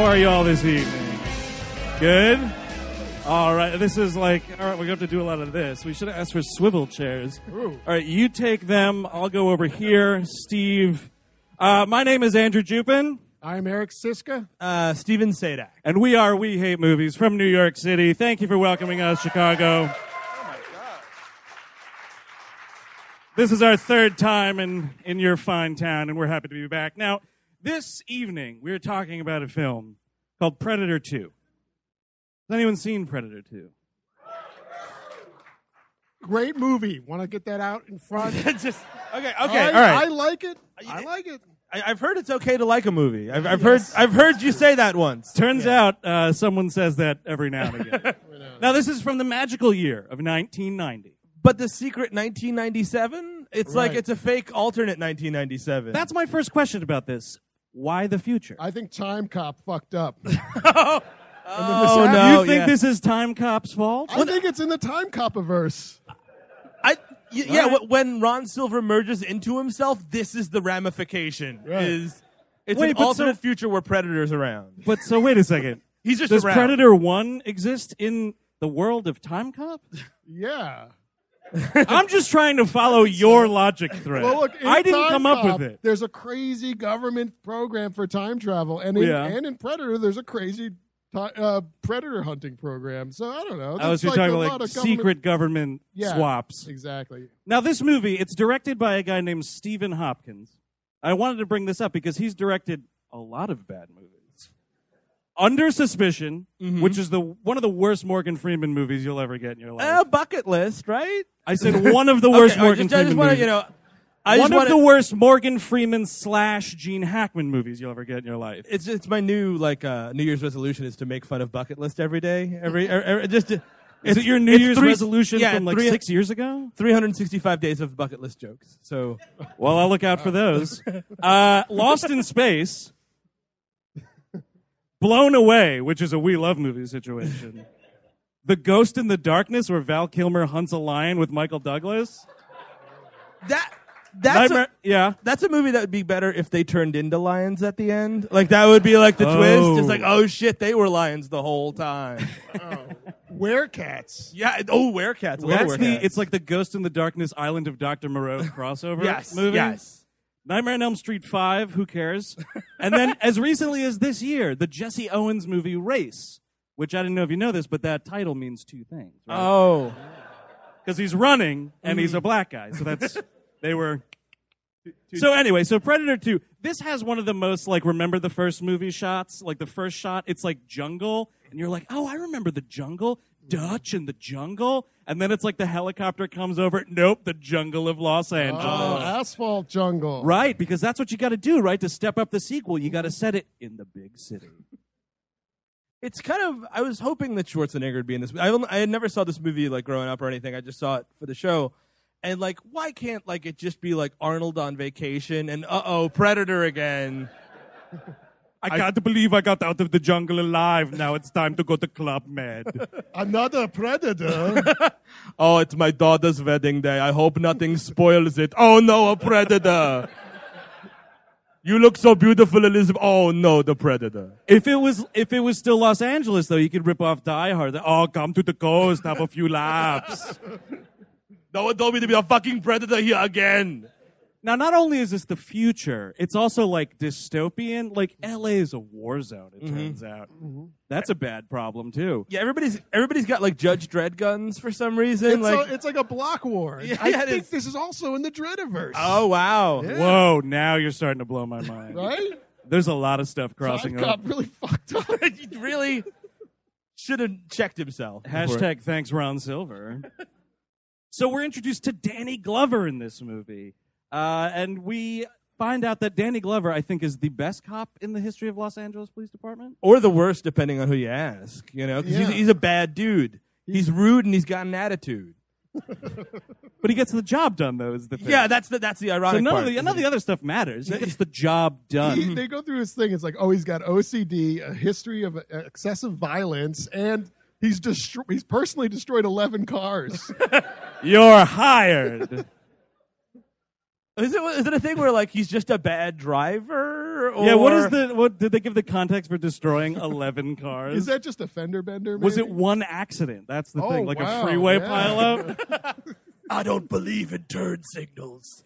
are you all this evening? Good? All right, this is like, all right, we're going to have to do a lot of this. We should have asked for swivel chairs. Ooh. All right, you take them. I'll go over here. Steve. My name is Andrew Jupin. I'm Eric Siska. Steven Sadak. And we are We Hate Movies from New York City. Thank you for welcoming us, Chicago. Oh, my God. This is our third time in your fine town, and we're happy to be back. Now, this evening, we're talking about a film called Predator 2. Has anyone seen Predator 2? Great movie. Want to get that out in front? Okay, all right. I like it. I like it. I've heard it's okay to like a movie. I've heard you say that once. Turns out someone says that every now and again. Now, this is from the magical year of 1990. But the secret 1997? It's like it's a fake alternate 1997. That's my first question about this. Why the future? I think Time Cop fucked up. Oh, no. You think this is Time Cop's fault? I think it's in the Time Cop-averse. When Ron Silver merges into himself, this is the ramification. Right. It's Wait, an but alternate future where Predator's around. But so wait a second. He's just Does around. Predator 1 exist in the world of Time Cop? Yeah. I'm just trying to follow your logic thread. Well, look, in I didn't Time come up Cop, with it. There's a crazy government program for time travel, and in Predator, there's a crazy predator hunting program. So I don't know. I was That's talking a about lot like of government- secret government Yeah, swaps. Exactly. Now, this movie, it's directed by a guy named Stephen Hopkins. I wanted to bring this up because he's directed a lot of bad movies. Under Suspicion, which is one of the worst Morgan Freeman movies you'll ever get in your life. Bucket list, right? I said one of the worst Morgan Freeman movies. One of the worst Morgan Freeman / Gene Hackman movies you'll ever get in your life. It's my new New Year's resolution is to make fun of Bucket List every day. Is it your New Year's resolution from like 6 years ago? 365 days of Bucket List jokes. So, well, I'll look out for those. Lost in Space, Blown Away, which is a We Love movie situation. The Ghost in the Darkness, where Val Kilmer hunts a lion with Michael Douglas. That's a movie that would be better if they turned into lions at the end. Like that would be like the twist. It's like, oh shit, they were lions the whole time. Werecats. Yeah. Oh, Werecats. It's like the Ghost in the Darkness Island of Dr. Moreau crossover Yes. movie. Yes. Nightmare on Elm Street 5, who cares? And then as recently as this year, the Jesse Owens movie Race, which I didn't know if you know this, but that title means two things. Right? Oh. Because he's running and he's a black guy. So they were. So anyway, so Predator 2, this has one of the most, like, remember the first movie shots? Like, the first shot, it's like jungle, and you're like, oh, I remember the jungle, Dutch and the jungle, and then it's like the helicopter comes over, nope, the jungle of Los Angeles. Oh, asphalt jungle. Right, because that's what you got to do, right? To step up the sequel, you got to set it in the big city. It's kind of, I was hoping that Schwarzenegger would be in this. I had never saw this movie, like, growing up or anything. I just saw it for the show. And, like, why can't, like, it just be, like, Arnold on vacation and, Predator again? I can't believe I got out of the jungle alive. Now it's time to go to Club Med. Another predator. Oh, it's my daughter's wedding day. I hope nothing spoils it. Oh, no, a predator. You look so beautiful, Elizabeth. Oh, no, the predator. If it was still Los Angeles, though, you could rip off Die Hard. Oh, come to the coast, have a few laughs. No one told me to be a fucking predator here again. Now, not only is this the future, it's also like dystopian. Like LA is a war zone. It turns out that's a bad problem too. Yeah, everybody's got like Judge Dredd guns for some reason. It's like a block war. Yeah, I think this is also in the Dreddiverse. Oh wow! Yeah. Whoa! Now you're starting to blow my mind. Right? There's a lot of stuff crossing Time up. Cop really fucked up. He really should have checked himself. Hashtag thanks Ron Silver. So we're introduced to Danny Glover in this movie. And we find out that Danny Glover, I think, is the best cop in the history of Los Angeles Police Department. Or the worst, depending on who you ask. You know, 'cause Yeah. he's a bad dude. He's rude and he's got an attitude. But he gets the job done, though, is the thing. Yeah, that's the So ironic none part. of the other stuff matters. He gets the job done. They go through his thing. It's like, oh, he's got OCD, a history of excessive violence, and he's personally destroyed 11 cars. You're hired. Is it a thing where like he's just a bad driver? Or... Yeah, what did they give the context for destroying 11 cars? Is that just a fender bender? Maybe? Was it one accident? That's the thing, like wow, a freeway yeah. pileup. I don't believe in turn signals.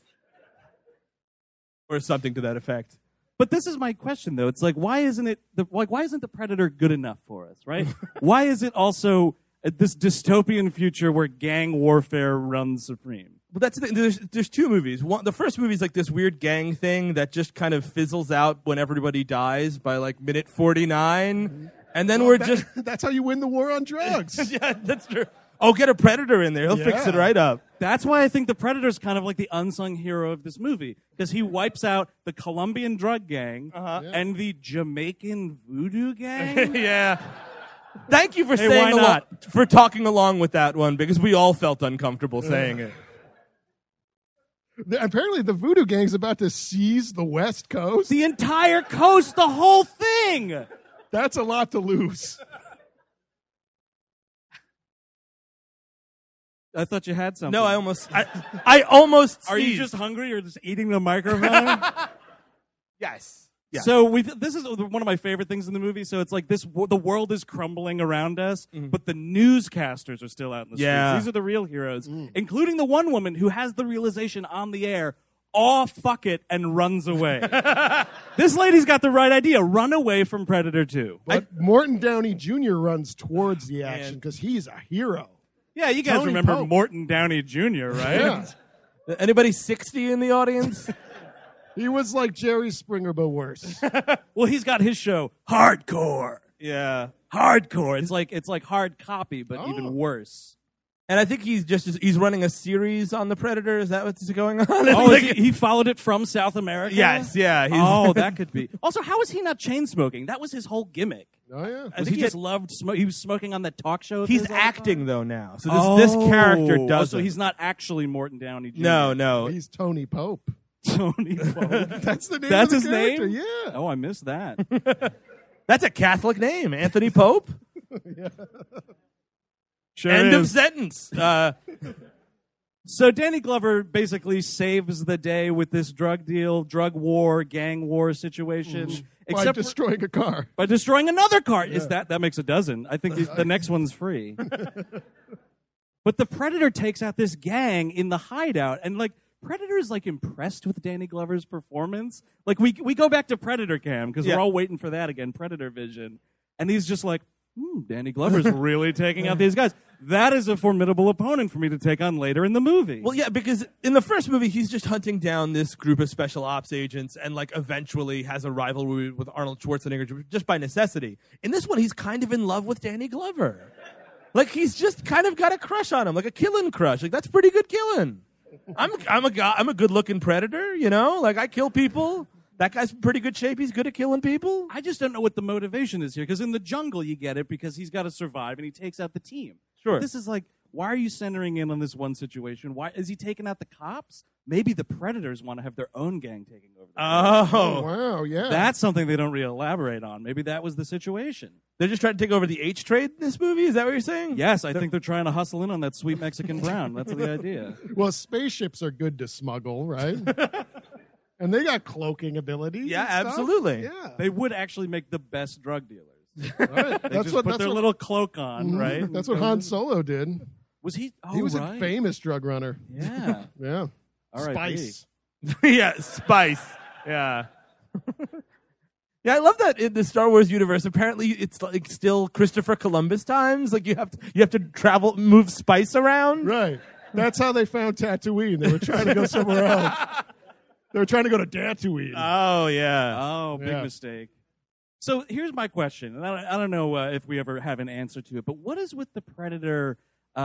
Or something to that effect. But this is my question, though. It's like, why isn't the Predator good enough for us, right? Why is it also this dystopian future where gang warfare runs supreme? Well, that's the thing. There's two movies. The first movie is like this weird gang thing that just kind of fizzles out when everybody dies by like minute 49, and then that's how you win the war on drugs. Yeah, that's true. Oh, get a Predator in there. He'll fix it right up. That's why I think the Predator's kind of like the unsung hero of this movie, because he wipes out the Colombian drug gang and the Jamaican voodoo gang. Yeah. Thank you for Hey, saying why not? for talking along with that one, because we all felt uncomfortable saying it. Apparently, the voodoo gang's about to seize the West Coast. The entire coast, the whole thing. That's a lot to lose. I thought you had something. No, I almost. Are you sneezed. just hungry or just eating the microphone? Yes. Yeah. So this is one of my favorite things in the movie. So it's like the world is crumbling around us, but the newscasters are still out in the streets. These are the real heroes, including the one woman who has the realization on the air, "Oh, fuck it," and runs away. This lady's got the right idea. Run away from Predator 2. But Morton Downey Jr. runs towards the action because he's a hero. Yeah, you guys Tony remember Pope. Morton Downey Jr., right? Yeah. Anybody 60 in the audience? He was like Jerry Springer, but worse. Well, he's got his show, Hardcore. Yeah. Hardcore. It's like hard copy, but even worse. And I think he's running a series on the Predator. Is that what's going on? Oh, he followed it from South America? Yes, yeah. Oh, that could be. Also, how is he not chain smoking? That was his whole gimmick. Oh, yeah. I think he just loved smoke. He was smoking on that talk show. He's acting though now. So this character does. So he's not actually Morton Downey Jr. No. He's Tony Pope. Tony Pope. That's the name That's of the his character. name? Yeah. Oh, I missed that. That's a Catholic name, Anthony Pope. Sure End of is. sentence. So Danny Glover basically saves the day with this drug deal, drug war, gang war situation. By destroying a car. By destroying another car. Is that makes a dozen. I think the next one's free. But the Predator takes out this gang in the hideout, and like Predator is like impressed with Danny Glover's performance. Like we go back to Predator Cam because we're all waiting for that again, Predator Vision, and he's just like, Danny Glover's really taking out these guys. That is a formidable opponent for me to take on later in the movie. Well, yeah, because in the first movie, he's just hunting down this group of special ops agents and, like, eventually has a rivalry with Arnold Schwarzenegger just by necessity. In this one, he's kind of in love with Danny Glover. Like, he's just kind of got a crush on him, like a killing crush. Like, that's pretty good killing. I'm a good-looking predator, you know? Like, I kill people. That guy's in pretty good shape. He's good at killing people. I just don't know what the motivation is here, because in the jungle you get it because he's got to survive and he takes out the team. Sure. This is like, why are you centering in on this one situation? Why is he taking out the cops? Maybe the Predators want to have their own gang taking over. Oh, wow, yeah. That's something they don't really elaborate on. Maybe that was the situation. They're just trying to take over the H trade in this movie? Is that what you're saying? Yes, I think they're trying to hustle in on that sweet Mexican brown. That's the idea. Well, spaceships are good to smuggle, right? And they got cloaking abilities. Yeah, and stuff. absolutely. Yeah. They would actually make the best drug dealers. Right. They That's just what put their little cloak on, right? That's what Han Solo did. Was he? Oh, He was right. a famous drug runner. Yeah. Yeah. All right. Spice. Yeah, Spice. Yeah. Yeah, I love that in the Star Wars universe. Apparently, it's like still Christopher Columbus times. Like you have to travel, move spice around. Right. That's how they found Tatooine. They were trying to go somewhere else. They were trying to go to Tatooine. Oh yeah. Oh, big Yeah. mistake. So here's my question, and I don't know if we ever have an answer to it, but what is with the Predator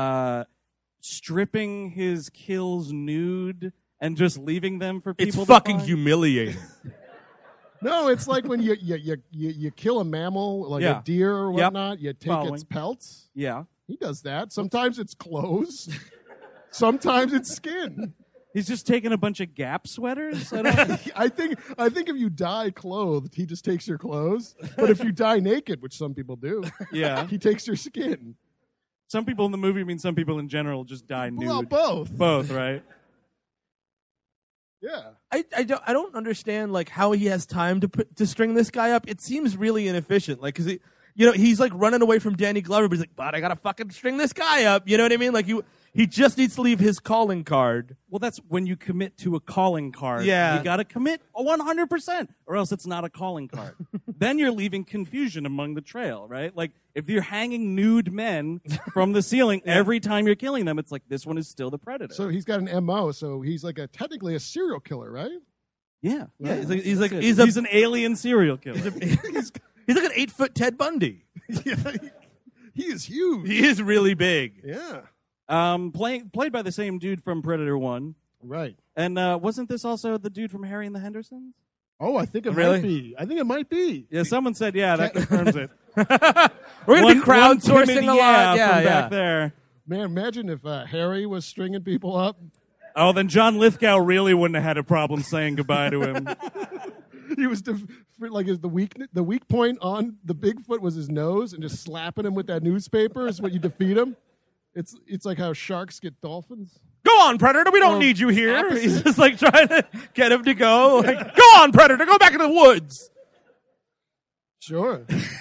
stripping his kills nude and just leaving them for people? It's fucking to find? humiliating. No, it's like when you kill a mammal, like Yeah. a deer or Yep. whatnot, you take Following. its pelts. Yeah. He does that. Sometimes it's clothes. Sometimes it's skin. He's just taking a bunch of Gap sweaters. I don't, I think if you die clothed, he just takes your clothes. But if you die naked, which some people do, yeah. he takes your skin. Some people in the movie mean some people in general just die nude. Well, both. Both, right? Yeah. I don't understand like how he has time to string this guy up. It seems really inefficient. Like, 'cause he's like running away from Danny Glover, but he's like, but I gotta fucking string this guy up. You know what I mean? Like he just needs to leave his calling card. Well, that's when you commit to a calling card. Yeah. You got to commit 100%, or else it's not a calling card. Then you're leaving confusion among the trail, right? Like, if you're hanging nude men from the ceiling every time you're killing them, it's like, this one is still the predator. So he's got an MO, so he's like technically a serial killer, right? Yeah. Yeah, he's He's an alien serial killer. He's like an 8-foot Ted Bundy. Yeah, he is huge. He is really big. Yeah. Played by the same dude from Predator 1. Right. And wasn't this also the dude from Harry and the Hendersons? Oh, I think it Really? might be. I think it might be. Yeah, someone said, yeah, that confirms it. We're gonna be One crowdsourcing timid a lot. yeah Yeah, from yeah. back there. Man, imagine if Harry was stringing people up. Oh, then John Lithgow really wouldn't have had a problem saying goodbye to him. He was the weak point on the Bigfoot was his nose, and just slapping him with that newspaper is what you defeat him. It's like how sharks get dolphins. Go on, Predator. We don't need you here. opposite. He's just like trying to get him to go. Like, go on, Predator. Go back in the woods. Sure.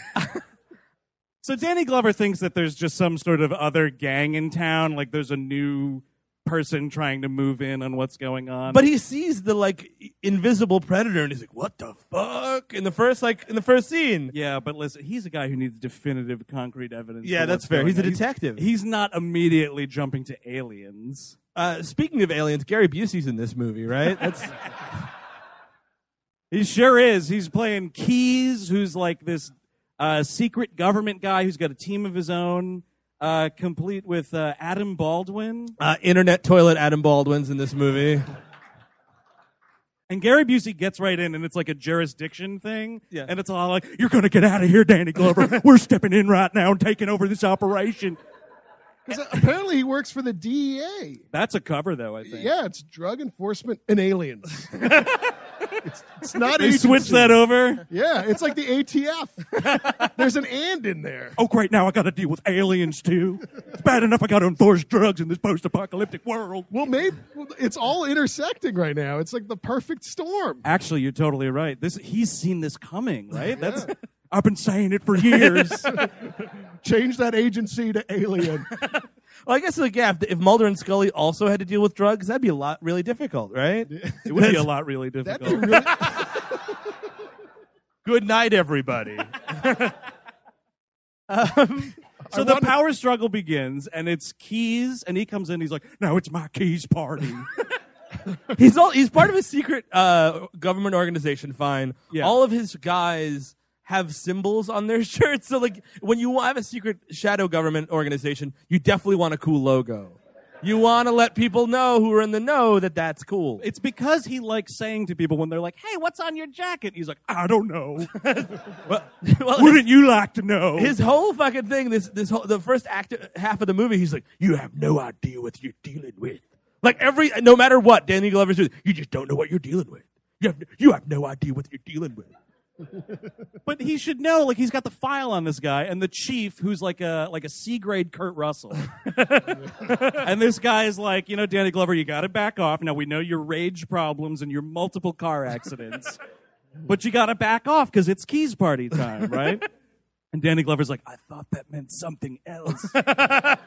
So Danny Glover thinks that there's just some sort of other gang in town, like there's a new person trying to move in on what's going on. But he sees the like invisible predator, and he's like, "What the fuck?" In the first scene. Yeah, but listen, he's a guy who needs definitive, concrete evidence. Yeah, for that's what's fair. going He's a on. detective. He's not immediately jumping to aliens. Speaking of aliens, Gary Busey's in this movie, right? That's He sure is. He's playing Keyes, who's like this secret government guy who's got a team of his own, complete with Adam Baldwin. internet toilet Adam Baldwin's in this movie. And Gary Busey gets right in, and it's like a jurisdiction thing. Yeah. And it's all like, you're going to get out of here, Danny Glover. We're stepping in right now and taking over this operation. Because apparently he works for the DEA. That's a cover, though, I think. Yeah, it's Drug Enforcement and Aliens. it's not They agency. switched that over. Yeah, it's like the ATF. There's an and in there. Oh, great, now I got to deal with aliens, too. It's bad enough I got to enforce drugs in this post-apocalyptic world. Well, maybe it's all intersecting right now. It's like the perfect storm. Actually, you're totally right. He's seen this coming, right? I've been saying it for years. Change that agency to Alien. Well, I guess like yeah, if Mulder and Scully also had to deal with drugs, that'd be a lot really difficult, right? It would be a lot really That'd difficult. be really, Good night, everybody. So the power struggle begins, and it's Keyes, and he comes in. He's like, "No, it's my Keyes party." He's part of a secret government organization. Fine. Yeah. All of his guys have symbols on their shirts. So like when you have a secret shadow government organization, you definitely want a cool logo. You want to let people know who are in the know that that's cool. It's because he likes saying to people when they're like, "Hey, what's on your jacket?" He's like, "I don't know. well, Wouldn't you like to know?" his whole fucking thing, the first half of the movie, he's like, "You have no idea what you're dealing with." Like no matter what Danny Glover's doing, you just don't know what you're dealing with. You have no idea what you're dealing with. But he should know, like, he's got the file on this guy, and the chief, who's like a C-grade Kurt Russell. And this guy is like, Danny Glover, you got to back off. Now, we know your rage problems and your multiple car accidents, but you got to back off because it's Keyes party time, right? And Danny Glover's like, I thought that meant something else. But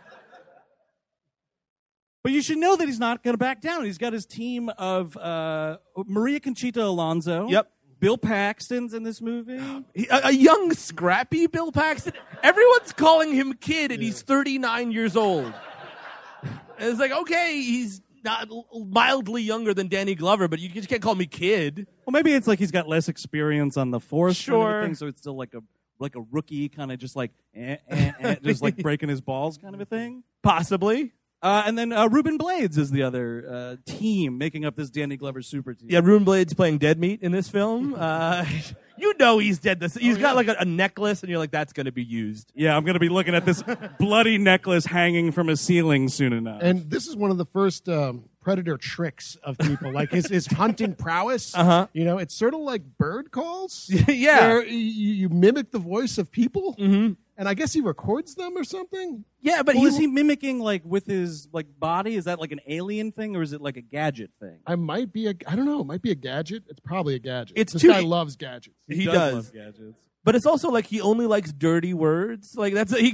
you should know that he's not going to back down. He's got his team of Maria Conchita Alonso. Yep. Bill Paxton's in this movie. A young, scrappy Bill Paxton. Everyone's calling him kid, and he's 39 years old. And it's like, okay, he's not mildly younger than Danny Glover, but you just can't call me kid. Well, maybe it's like he's got less experience on the force, kind of a Sure. thing, so it's still like a rookie, kind of just like just like breaking his balls, kind of a thing. Possibly. And then Ruben Blades is the other team making up this Danny Glover super team. Yeah, Ruben Blades playing Dead Meat in this film. He's dead. He's got like a necklace, and you're like, that's going to be used. Yeah, I'm going to be looking at this bloody necklace hanging from a ceiling soon enough. And this is one of the first predator tricks of people, like his hunting prowess. Uh-huh. It's sort of like bird calls. Yeah. Where you mimic the voice of people. Mm-hmm. and I guess he records them or something. Yeah, but Is he mimicking like with his like body? Is that like an alien thing or is it like a gadget thing? I don't know. It might be a gadget. It's probably a gadget. It's this too- guy loves gadgets. He does does. love gadgets. But it's also like he only likes dirty words. Like that's he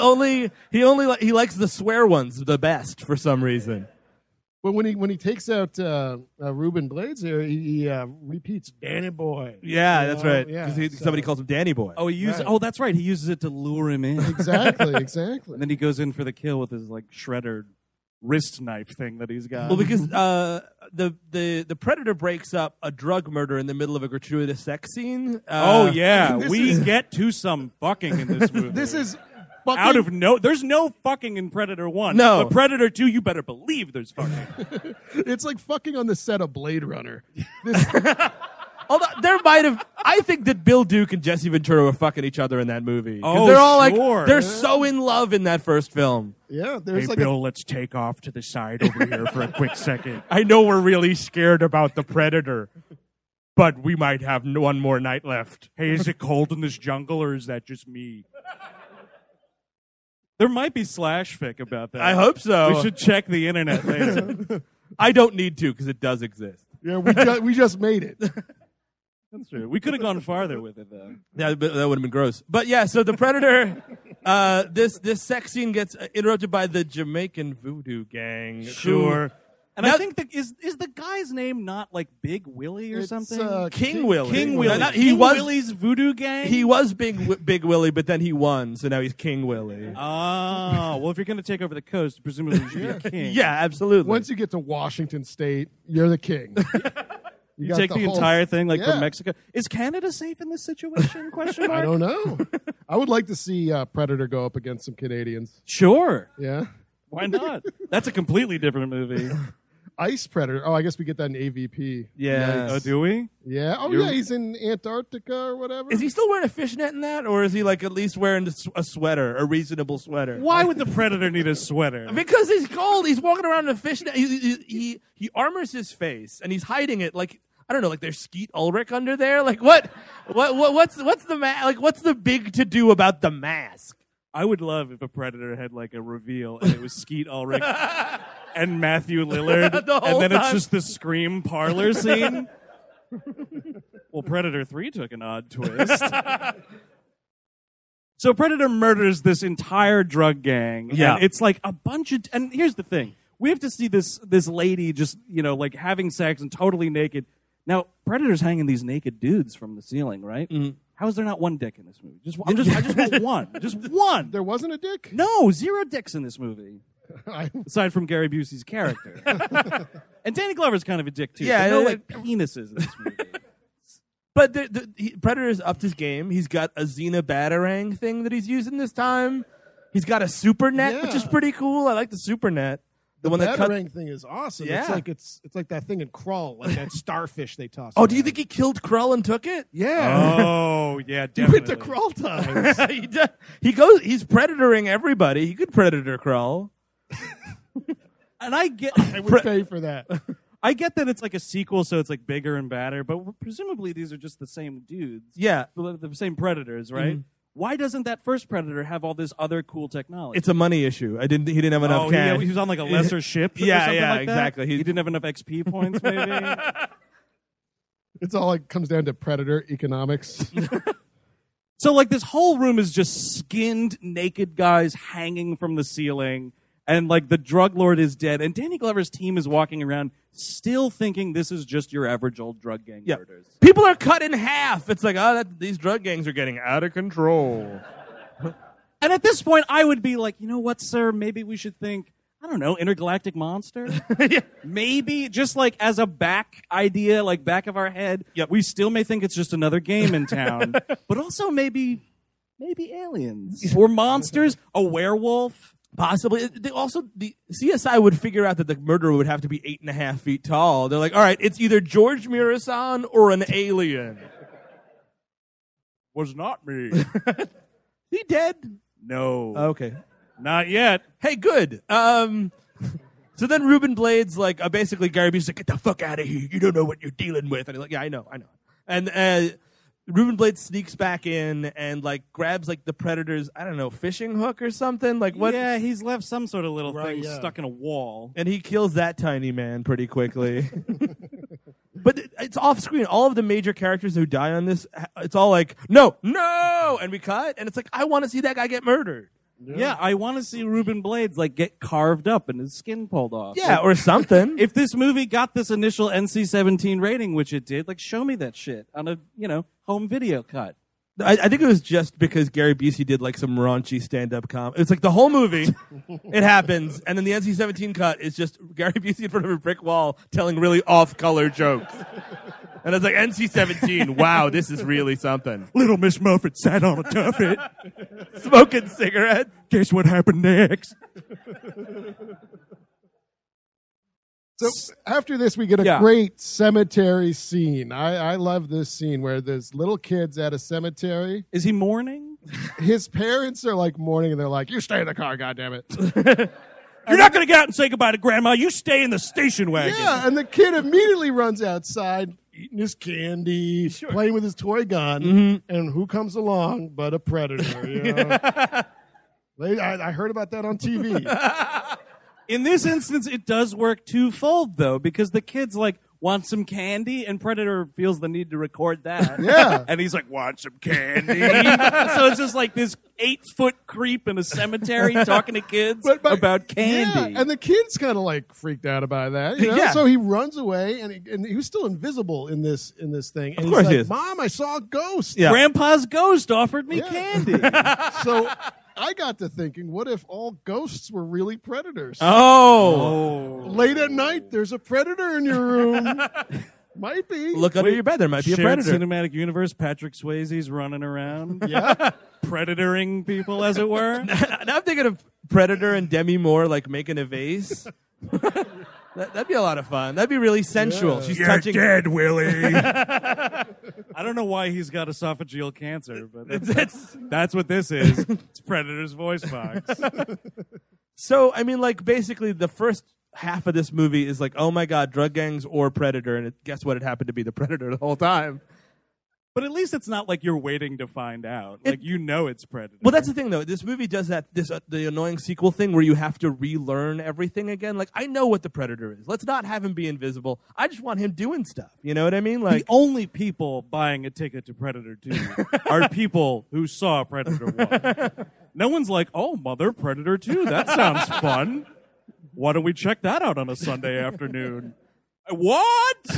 likes the swear ones the best for some reason. But when he takes out Ruben Blades here, he repeats Danny Boy. Yeah, You that's know? right. Yeah, Because so- somebody calls him Danny Boy. Oh, Right. Oh, that's right. He uses it to lure him in. Exactly. And then he goes in for the kill with his like shredder wrist knife thing that he's got. Well, because the Predator breaks up a drug murder in the middle of a gratuitous sex scene. oh yeah, this we is- get to some fucking in this movie. This is fucking, out of there's no fucking in Predator 1. No. But Predator 2, you better believe there's fucking. It's like fucking on the set of Blade Runner. This, Although there might have, I think that Bill Duke and Jesse Ventura were fucking each other in that movie. 'Cause Oh, they're all sure. like, they're so in love in that first film. yeah, there's Hey, like Bill, let's take off to the side over here for a quick second. I know we're really scared about the Predator, but we might have one more night left. Hey, is it cold in this jungle or is that just me? There might be slash fic about that. I hope so. We should check the internet later. I don't need to because it does exist. yeah, we just made it. That's true. We could have gone farther with it though. That would have been gross. But yeah, so the Predator, this sex scene gets interrupted by the Jamaican voodoo gang. Sure. And Now- I think is the guy's name not like Big Willie or It's, something? King Willie. King Willie. No, King Willie's voodoo gang? He was Big Willie, but then he won, so now he's King Willie. Oh, well, if you're going to take over the coast, presumably you should be a king. Yeah, absolutely. Once you get to Washington State, you're the king. You got take the whole- entire thing, like Yeah. from Mexico. Is Canada safe in this situation? Question mark. I don't know. I would like to see Predator go up against some Canadians. Sure. Yeah. Why not? That's a completely different movie. Ice Predator. Oh, I guess we get that in AVP. Yeah. Oh, do we? Yeah. Oh, You're- yeah. He's in Antarctica or whatever. Is he still wearing a fishnet in that, or is he like at least wearing a sweater, a reasonable sweater? Why would the Predator need a sweater? Because he's cold. He's walking around in a fishnet. He armors his face and he's hiding it like, I don't know, like there's Skeet Ulrich under there. Like what's the like what's the big to do about the mask? I would love if a Predator had like a reveal and it was Skeet Ulrich and Matthew Lillard, The whole and then it's time. just the Scream parlor scene. Well, Predator 3 took an odd twist. So Predator murders this entire drug gang. Yeah. And it's like a bunch of, and here's the thing. We have to see this lady just, like having sex and totally naked. Now, Predator's hanging these naked dudes from the ceiling, right? Mhm. How is there not one dick in this movie? I just want one. Just one. There wasn't a dick? No, 0 dicks in this movie. I, Aside from Gary Busey's character. And Danny Glover's kind of a dick too. Yeah, but no yeah. like penises in this movie. But Predator's upped his game. He's got a Xena Batarang thing that he's using this time. He's got a super net, which is Yeah. pretty cool. I like the super net. The one that cut. Batarang thing is awesome. Yeah. It's like that thing in Crawl, like that starfish they toss. Oh, do you around. think he killed Krull and took it? Yeah. Oh, yeah, He definitely. went to Crawl times. He's predatoring everybody. He could predator Krull. And I get I would pay for that. I get that it's like a sequel, so it's like bigger and badder, but presumably these are just the same dudes. Yeah. The same predators, right? Why doesn't that first Predator have all this other cool technology? It's a money issue. He didn't have enough Oh, cash. he was on like a lesser ship. or Yeah, something yeah, like that? exactly. He didn't have enough XP points, maybe. It's all like comes down to Predator economics. So like this whole room is just skinned naked guys hanging from the ceiling, and like the drug lord is dead, and Danny Glover's team is walking around still thinking this is just your average old drug gang Yeah. murders. People are cut in half. It's like, these drug gangs are getting out of control. And at this point, I would be like, you know what, sir? Maybe we should think, I don't know, intergalactic monster? Yeah. Maybe just like as a back idea, like back of our head, Yep. we still may think it's just another game in town, but also maybe aliens or monsters, a werewolf. Possibly. The CSI would figure out that the murderer would have to be 8.5 feet tall. They're like, all right, it's either George Mirasan or an alien. Was not me. He dead? No. Okay. Not yet. Hey, good. So then Ruben Blades, like, basically Gary Busey's like, get the fuck out of here. You don't know what you're dealing with. And he's like, yeah, I know. And Ruben Blades sneaks back in and like grabs like the Predator's, I don't know, fishing hook or something. Like what? Yeah, he's left some sort of little Right, thing yeah. stuck in a wall. And he kills that tiny man pretty quickly. But it's off screen. All of the major characters who die on this, it's all like, no, and we cut, and it's like, I want to see that guy get murdered. Yeah, I want to see Ruben Blades like get carved up and his skin pulled off. Yeah, Like, or something. if this movie got this initial NC-17 rating, which it did, like show me that shit on a home video cut. I think it was just because Gary Busey did like some raunchy stand-up comedy. It's like the whole movie, it happens, and then the NC-17 cut is just Gary Busey in front of a brick wall telling really off-color jokes. And it's like, NC-17, wow, this is really something. Little Miss Muffet sat on a tuffet. Smoking cigarettes. Guess what happened next? So after this, we get a Yeah. great cemetery scene. I love this scene where there's little kids at a cemetery. Is he mourning? His parents are like mourning, and they're like, "You stay in the car, goddammit." You're not going to get out and say goodbye to Grandma. You stay in the station wagon. Yeah, and the kid immediately runs outside, eating his candy, playing with his toy gun, and who comes along but a predator? You know? I heard about that on TV. In this instance, it does work twofold, though, because the kid's like, want some candy? And Predator feels the need to record that. Yeah. And he's like, want some candy? So it's just like this 8-foot creep in a cemetery talking to kids about candy. Yeah, and the kid's kind of like freaked out about that. You know? Yeah. So he runs away, and he was still invisible in this thing. And Of course he's he like, is. "Mom, I saw a ghost." Yeah. Grandpa's ghost offered me Yeah. candy. So I got to thinking, what if all ghosts were really predators? Oh. Late at night, there's a predator in your room. Might be. Look under your bed. There might be a Shared predator. cinematic universe, Patrick Swayze's running around, Yeah. predatoring people, as it were. Now I'm thinking of Predator and Demi Moore like making a vase. That'd be a lot of fun. That'd be really sensual. Yeah. She's touching. dead, Willie. I don't know why he's got esophageal cancer, but that's what this is. It's Predator's voice box. So I mean, like basically, the first half of this movie is like, oh my god, drug gangs or Predator, and guess what? It happened to be the Predator the whole time. But at least it's not like you're waiting to find out. Like, it's Predator. Well, that's the thing, though. This movie does that. The annoying sequel thing where you have to relearn everything again. Like, I know what the Predator is. Let's not have him be invisible. I just want him doing stuff. You know what I mean? Like, the only people buying a ticket to Predator 2 are people who saw Predator 1. No one's like, oh, Mother, Predator 2, that sounds fun. Why don't we check that out on a Sunday afternoon? What?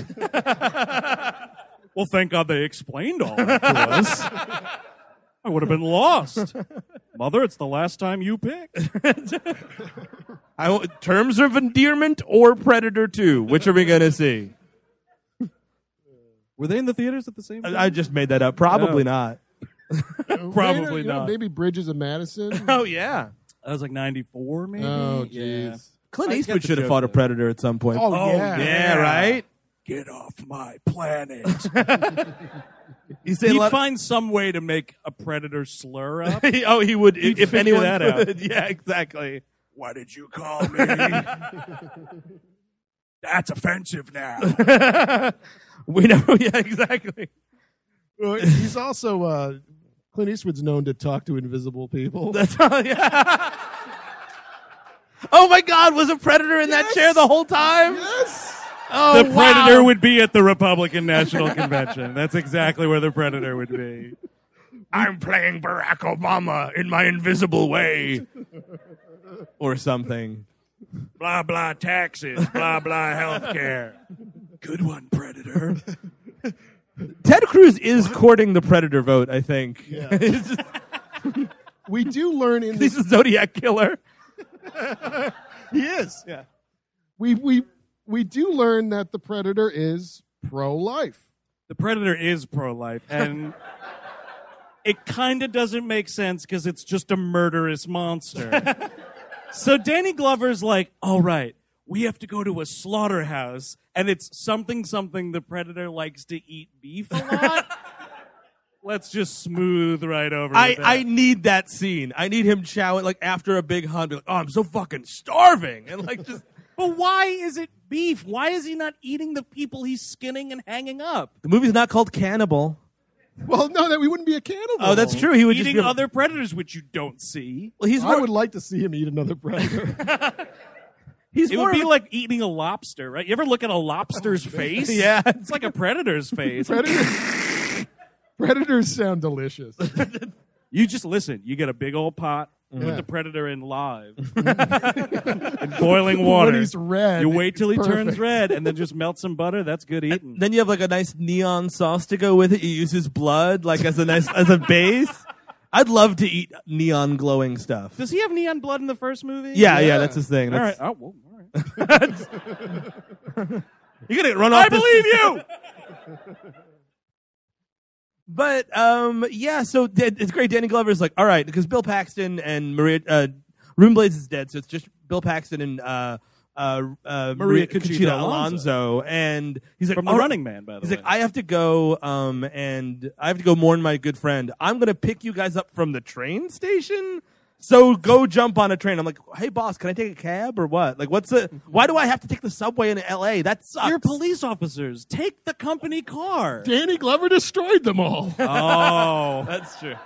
Well, thank God they explained all that to us. I would have been lost. Mother, it's the last time you picked. Terms of Endearment or Predator 2? Which are we going to see? Were they in the theaters at the same time? I just made that up. Probably No. not. Probably You know, not. maybe Bridges of Madison. Oh, yeah. That was like 94, maybe? Oh, Yeah. jeez. Clint I get Eastwood the should have joke, fought a though. Predator at some point. Oh, yeah. Yeah, right? Get off my planet. He's saying a He'd lot find some way to make a Predator slur up. oh, he would He'd if figure anyone that out. could. Yeah, exactly. Why did you call me? That's offensive now. We know. Yeah, exactly. Well, he's also Clint Eastwood's known to talk to invisible people. That's all. Yeah. Oh my God! Was a Predator in that chair the whole time? Yes. Oh, The Predator wow. would be at the Republican National Convention. That's exactly where the Predator would be. I'm playing Barack Obama in my invisible way, or something. Blah, blah, taxes. Blah, blah, healthcare. Good one, Predator. Ted Cruz is courting the Predator vote. I think. Yeah. He's just- We do learn in he's this. a Zodiac killer. He is. Yeah. We do learn that the Predator is pro-life. The Predator is pro-life, and it kind of doesn't make sense because it's just a murderous monster. So Danny Glover's like, all right, we have to go to a slaughterhouse, and it's something the Predator likes to eat beef a lot. Let's just smooth right over I that. need that scene. I need him chowing like after a big hunt. Be like, oh, I'm so fucking starving, and like just. But why is it beef? Why is he not eating the people he's skinning and hanging up? The movie's not called Cannibal. Well, no, that we wouldn't be a cannibal. Oh, that's true. He would just Eating be other predators, which you don't see. Well, he's I more, would like to see him eat another predator. he's It more would be of a- like eating a lobster, right? You ever look at a lobster's face? Yeah. It's like a predator's face. Predators sound delicious. You just listen. You get a big old pot, Yeah. put the predator in live, in boiling water. When he's red, You wait till he perfect. turns red, and then just melt some butter. That's good eating. Then you have like a nice neon sauce to go with it. You use his blood like as a base. I'd love to eat neon glowing stuff. Does he have neon blood in the first movie? Yeah, Yeah. that's his thing. All right. That's, Oh, well, all right. You're gonna run off. I believe you. But yeah. So it's great. Danny Glover's like, all right, because Bill Paxton and Maria Runeblades is dead, so it's just Bill Paxton and Maria Conchita Alonso, and he's like From The "All right." Running Man, by the He's way. like, I have to go, and I have to go mourn my good friend. I'm gonna pick you guys up from the train station. So go jump on a train. I'm like, hey boss, can I take a cab or what? Like, why do I have to take the subway in L.A.? That sucks. You're police officers. Take the company car. Danny Glover destroyed them all. Oh. That's true.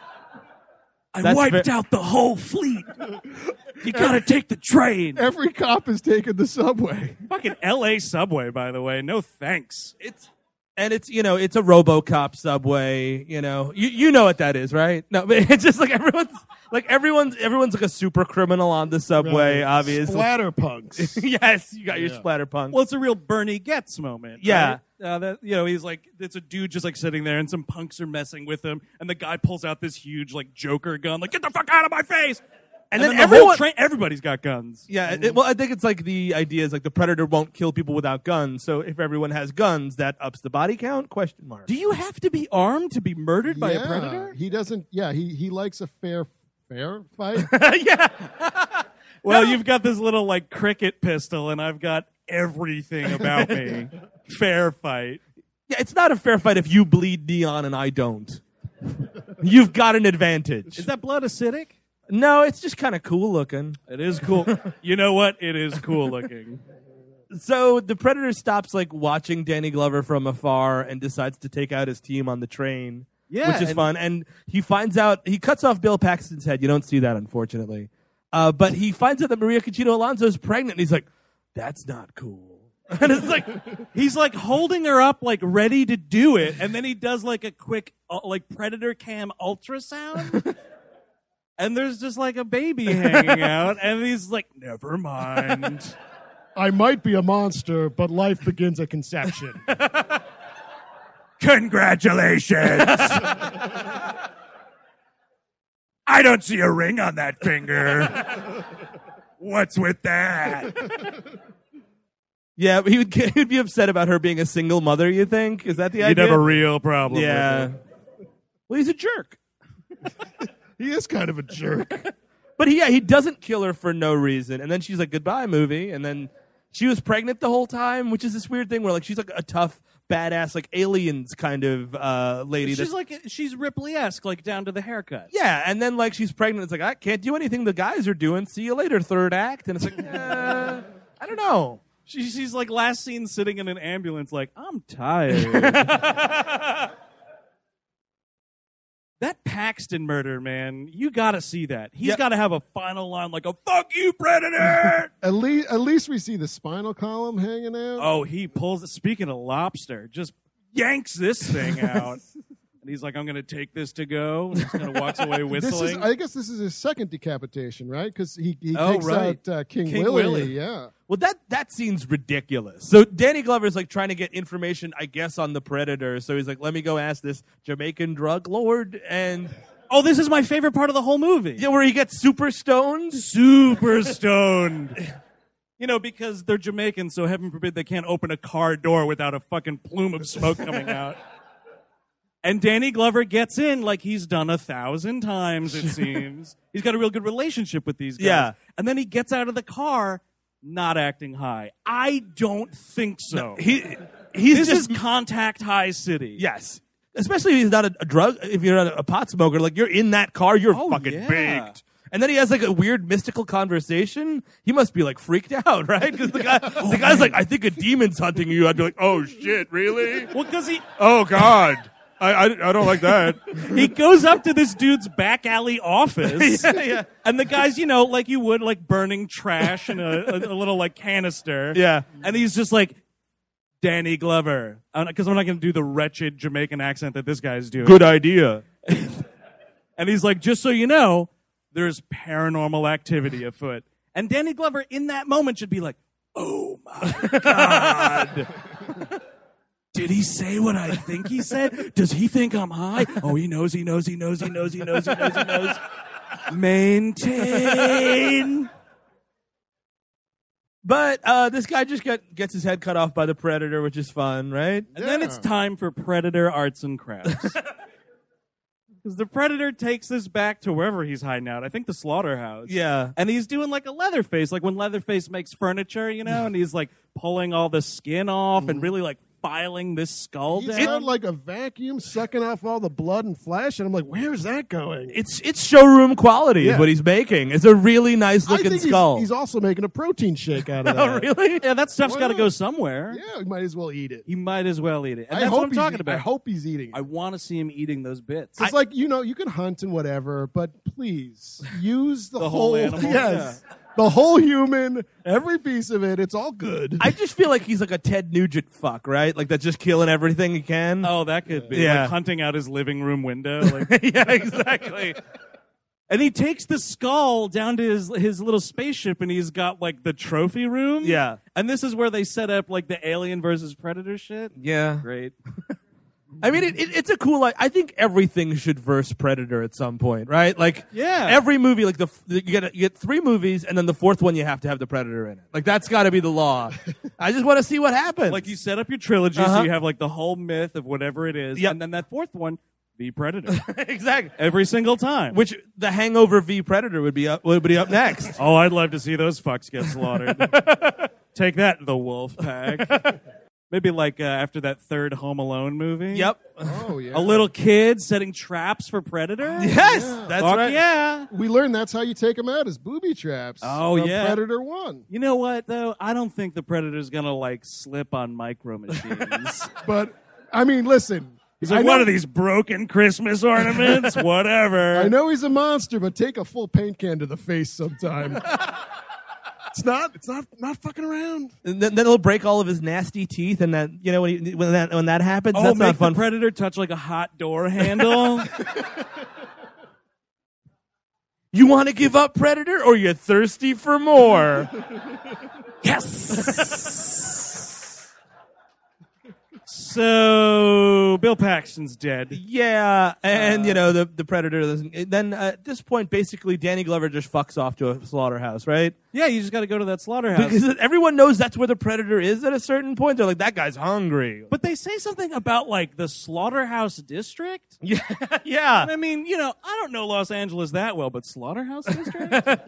I That's wiped fair. out the whole fleet. You gotta take the train. Every cop has taken the subway. Fucking L.A. subway, by the way. No thanks. It's it's a RoboCop subway. You know what that is, right? No, but it's just like everyone's like a super criminal on the subway. Right. Obviously, Splatterpunks. yes, you got your splatterpunk. Well, it's a real Bernie Getz moment. Yeah. Right? He's like, it's a dude just like sitting there, and some punks are messing with him, and the guy pulls out this huge like Joker gun, like, get the fuck out of my face. And then the everyone, whole train, everybody's got guns. yeah. Well, I think it's like the idea is like the predator won't kill people without guns. So if everyone has guns, that ups the body count? Question mark. Do you have to be armed to be murdered by a predator? He doesn't. Yeah, he likes a fair fight. yeah. Well, you've got this little like cricket pistol, and I've got everything about me. Fair fight. Yeah, it's not a fair fight if you bleed neon and I don't. You've got an advantage. Is that blood acidic? No, it's just kind of cool looking. It is cool. You know what? It is cool looking. So the predator stops like watching Danny Glover from afar and decides to take out his team on the train. Yeah, which is and- fun. And he finds out he cuts off Bill Paxton's head. You don't see that, unfortunately. But he finds out that Maria Conchita Alonso is pregnant. And he's like, "That's not cool." And it's like He's like holding her up, like ready to do it, and then he does like a quick, like predator cam ultrasound, and there's just like a baby hanging out, and he's like, "Never mind." I might be a monster, but life begins at conception. Congratulations! I don't see a ring on that finger. What's with that? yeah, he'd be upset about her being a single mother. You think? Is that the You'd idea? have a real problem. yeah. With it. Well, he's a jerk. He is kind of a jerk. But he doesn't kill her for no reason. And then she's like, goodbye, movie. And then she was pregnant the whole time, which is this weird thing where like she's like a tough, badass, like aliens kind of lady. She's Ripley-esque, like down to the haircut. Yeah, and then like she's pregnant. It's like, I can't do anything the guys are doing. See you later, third act. And it's like, I don't know. She's like last seen sitting in an ambulance, like, I'm tired. That Paxton murder, man, you gotta see that. He's gotta have a final line like a "fuck you, predator." At least we see the spinal column hanging out. Oh, he pulls it. Speaking of lobster, just yanks this thing out. And he's like, I'm going to take this to go. And just kind of walks away whistling. I guess this is his second decapitation, right? Because he Oh, takes right. out King King Willie. Willie. Yeah. Well, that scene's ridiculous. So Danny Glover's like trying to get information, I guess, on the predator. So he's like, let me go ask this Jamaican drug lord. And Oh, this is my favorite part of the whole movie. yeah, where he gets super stoned. Super stoned. You know, because they're Jamaican, so heaven forbid they can't open a car door without a fucking plume of smoke coming out. And Danny Glover gets in like he's done 1,000 times, it seems. He's got a real good relationship with these guys. Yeah. And then he gets out of the car not acting high. I don't think so. He's This just is contact high city. yes. Especially if he's not a drug, if you're not a pot smoker, like you're in that car, you're Oh, fucking yeah. baked. And then he has like a weird mystical conversation. He must be like freaked out, right? Because the guy's like, I think a demon's hunting you. I'd be like, oh shit, really? Well, because he... Oh God. I don't like that. He goes up to this dude's back alley office. Yeah. And the guy's, like you would, like burning trash in a little like canister. Yeah. And he's just like, Danny Glover. Because I'm not going to do the wretched Jamaican accent that this guy's doing. Good idea. And he's like, just so you know, there's paranormal activity afoot. And Danny Glover in that moment should be like, oh my God. Did he say what I think he said? Does he think I'm high? Oh, he knows. Maintain. But this guy just gets his head cut off by the Predator, which is fun, right? And then it's time for Predator arts and crafts. Because the Predator takes this back to wherever he's hiding out. I think the slaughterhouse. Yeah. And he's doing like a Leatherface, like when Leatherface makes furniture, and he's like pulling all the skin off and really like filing this skull He's down. got like a vacuum sucking off all the blood and flesh, and I'm like, where's that going? It's showroom quality is Yeah. what he's making. It's a really nice I looking think skull. he's also making a protein shake out of that. Oh, really? Yeah, that stuff's Why got to not? go somewhere. Yeah, we might as well eat it. He might as well eat it. And I that's hope what I'm talking about. I hope he's eating it. I want to see him eating those bits. It's like, you can hunt and whatever, but please use the, whole animal? Yes. The whole human, every piece of it, it's all good. I just feel like he's like a Ted Nugent fuck, right? Like that's just killing everything he can. Oh, that could be. Yeah. Like hunting out his living room window. Like, Yeah, exactly. and he takes the skull down to his little spaceship, and he's got like the trophy room. Yeah. And this is where they set up like the Alien versus Predator shit. Yeah. Great. I mean, it's a cool. Like, I think everything should verse Predator at some point, right? Like, Yeah. every movie, like you get 3 movies, and then the 4th one you have to have the Predator in it. Like, that's got to be the law. I just want to see what happens. Like you set up your trilogy, so Uh-huh. you have like the whole myth of whatever it is, Yep. and then that 4th one, the Predator, exactly. every single time. Which the Hangover v Predator would be up next. Oh, I'd love to see those fucks get slaughtered. Take that, the wolf pack. Maybe like after that 3rd Home Alone movie. Yep. Oh, yeah. A little kid setting traps for Predator. Yes, that's Fuck right. yeah. We learned that's how you take them out, is booby traps. Oh, from yeah. Predator 1. You know what though? I don't think the Predator's gonna like slip on micro machines. But, I mean, listen. He's like, I know- what are these broken Christmas ornaments? Whatever. I know he's a monster, but take a full paint can to the face sometime. It's not fucking around. And then he'll break all of his nasty teeth, and that when that happens, Oh, that's make not fun. the Predator touch like a hot door handle. You want to give up, Predator, or you're thirsty for more? Yes. So Bill Paxton's dead. Yeah, and the Predator doesn't. Then at this point, basically, Danny Glover just fucks off to a slaughterhouse, right? Yeah, you just got to go to that slaughterhouse. Because everyone knows that's where the Predator is at a certain point. They're like, that guy's hungry. But they say something about like the slaughterhouse district. Yeah, yeah. I mean, I don't know Los Angeles that well, but slaughterhouse district?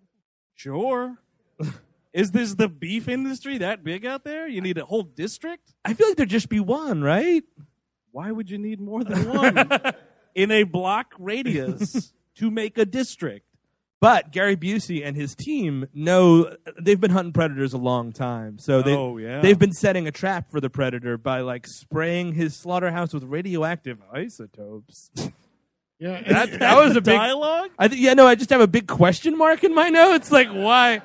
Sure. Is this the beef industry that big out there? You need a whole district? I feel like there'd just be one, right? Why would you need more than one in a block radius to make a district? But Gary Busey and his team know they've been hunting predators a long time. So they've been setting a trap for the Predator by like spraying his slaughterhouse with radioactive isotopes. Yeah, That was a big dialogue. I just have a big question mark in my notes. Like, why?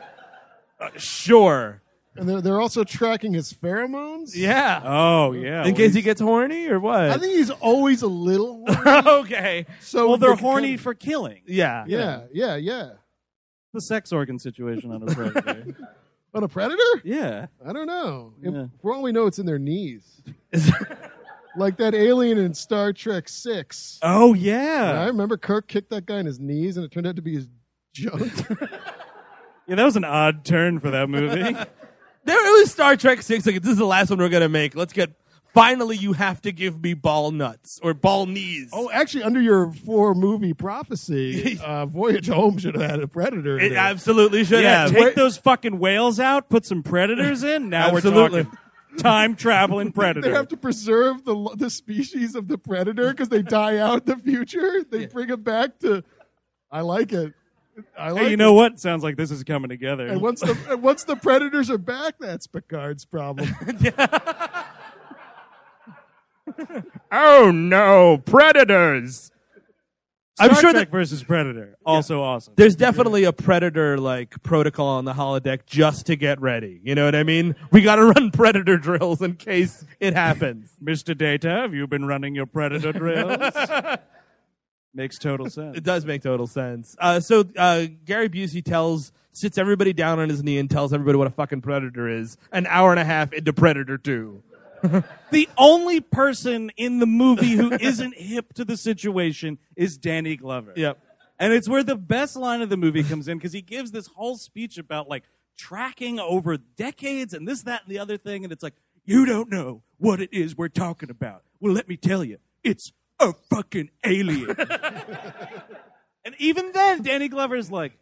Sure. and they're also tracking his pheromones. Yeah. Oh yeah. In case he gets horny or what? I think he's always a little horny. Okay. So well, they're they horny kind for killing. Yeah. yeah. The sex organ situation on a predator. On a predator? Yeah. I don't know. Yeah. For all we know, it's in their knees. Like that alien in Star Trek 6. Oh yeah. I remember Kirk kicked that guy in his knees, and it turned out to be his junk. Yeah, that was an odd turn for that movie. It was Star Trek 6. Like, this is the last one we're going to make. Let's get... Finally, you have to give me ball nuts or ball knees. Oh, actually, under your 4-movie prophecy, Voyage Home should have had a predator in it it. absolutely should Yeah, have. take those fucking whales out, put some predators in. Now Absolutely. we're talking time traveling They predator. have to preserve the species of the predator because they die out in the future. They bring it back to... I like it. Hey, you know what? Sounds like this is coming together. And once the predators are back, that's Picard's problem. Oh no, predators! Star sure Trek versus Predator, also awesome. There's definitely a Predator like protocol on the holodeck just to get ready. You know what I mean? We got to run Predator drills in case it happens. Mr. Data, have you been running your Predator drills? Makes total sense. It does make total sense. So Gary Busey sits everybody down on his knee and tells everybody what a fucking Predator is. An hour and a half into Predator 2. The only person in the movie who isn't hip to the situation is Danny Glover. Yep. And it's where the best line of the movie comes in because he gives this whole speech about like tracking over decades and this, that, and the other thing. And it's like, you don't know what it is we're talking about. Well, let me tell you, it's a fucking alien. And even then, Danny Glover's like,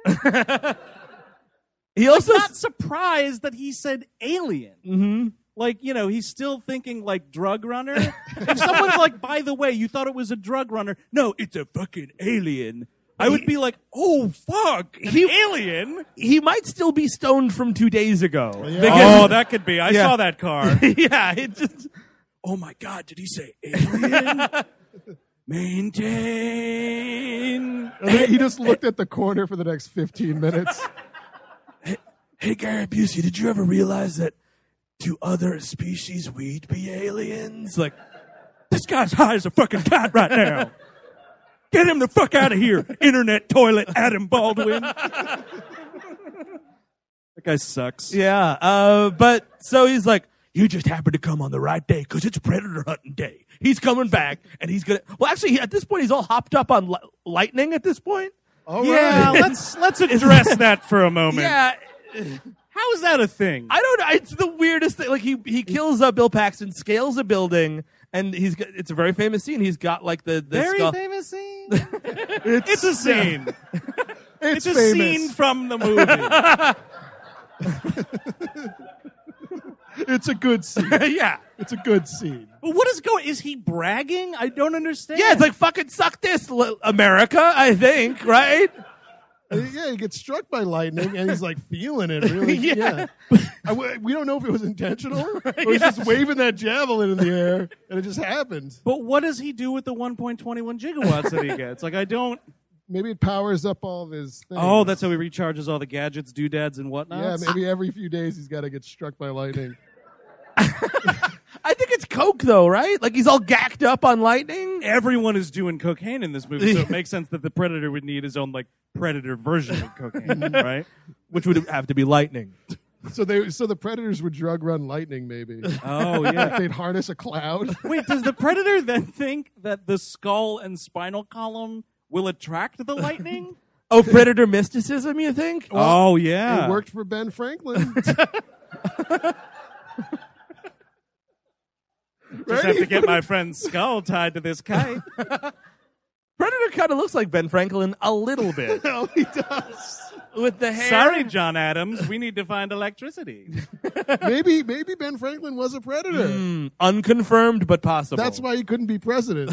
He also not surprised that he said alien. Mm-hmm. Like, he's still thinking like drug runner. If someone's like, by the way, you thought it was a drug runner. No, it's a fucking alien. I would be like, oh, fuck, an alien? He might still be stoned from 2 days ago. Oh, that could be. I saw that car. Yeah, it just... Oh, my God, did he say alien? Maintain. And then he just looked at the corner for the next 15 minutes. Hey, Gary Busey, did you ever realize that to other species we'd be aliens? Like, This guy's high as a fucking cat right now. Get him the fuck out of here, internet toilet Adam Baldwin. That guy sucks. yeah, but so he's like, you just happened to come on the right day because it's predator hunting day. He's coming back and he's gonna. Well, actually, at this point, he's all hopped up on lightning. At this point, All Yeah, right. let's address that for a moment. yeah. How is that a thing? I don't know. It's the weirdest thing. Like he kills Bill Paxton, scales a building, and it's a very famous scene. He's got like the Very skull. famous scene. It's a scene. It's It's a famous. scene from the movie. It's a good scene. Yeah. It's a good scene. But what is going? Is he bragging? I don't understand. Yeah, it's like fucking suck this, America. I think, right? Yeah, he gets struck by lightning, and he's like feeling it. Really, Yeah. we don't know if it was intentional or he's just waving that javelin in the air, and it just happened. But what does he do with the 1.21 gigawatts that he gets? Like, I don't. Maybe it powers up all of his things. Oh, that's how he recharges all the gadgets, doodads, and whatnot. Yeah, maybe every few days he's got to get struck by lightning. I think it's coke, though, right? Like he's all gacked up on lightning. Everyone is doing cocaine in this movie, so it makes sense that the Predator would need his own like Predator version of cocaine, right? Which would have to be lightning. So the predators would drug run lightning. Maybe Oh yeah. they'd harness a cloud. Wait, does the Predator then think that the skull and spinal column will attract the lightning? Oh, predator mysticism, you think? Oh yeah. It worked for Ben Franklin. Just have to get my friend's skull tied to this kite. Predator kind of looks like Ben Franklin a little bit. Oh, he does. With the hair. Sorry, John Adams. We need to find electricity. Maybe Ben Franklin was a predator. Unconfirmed, but possible. That's why he couldn't be president.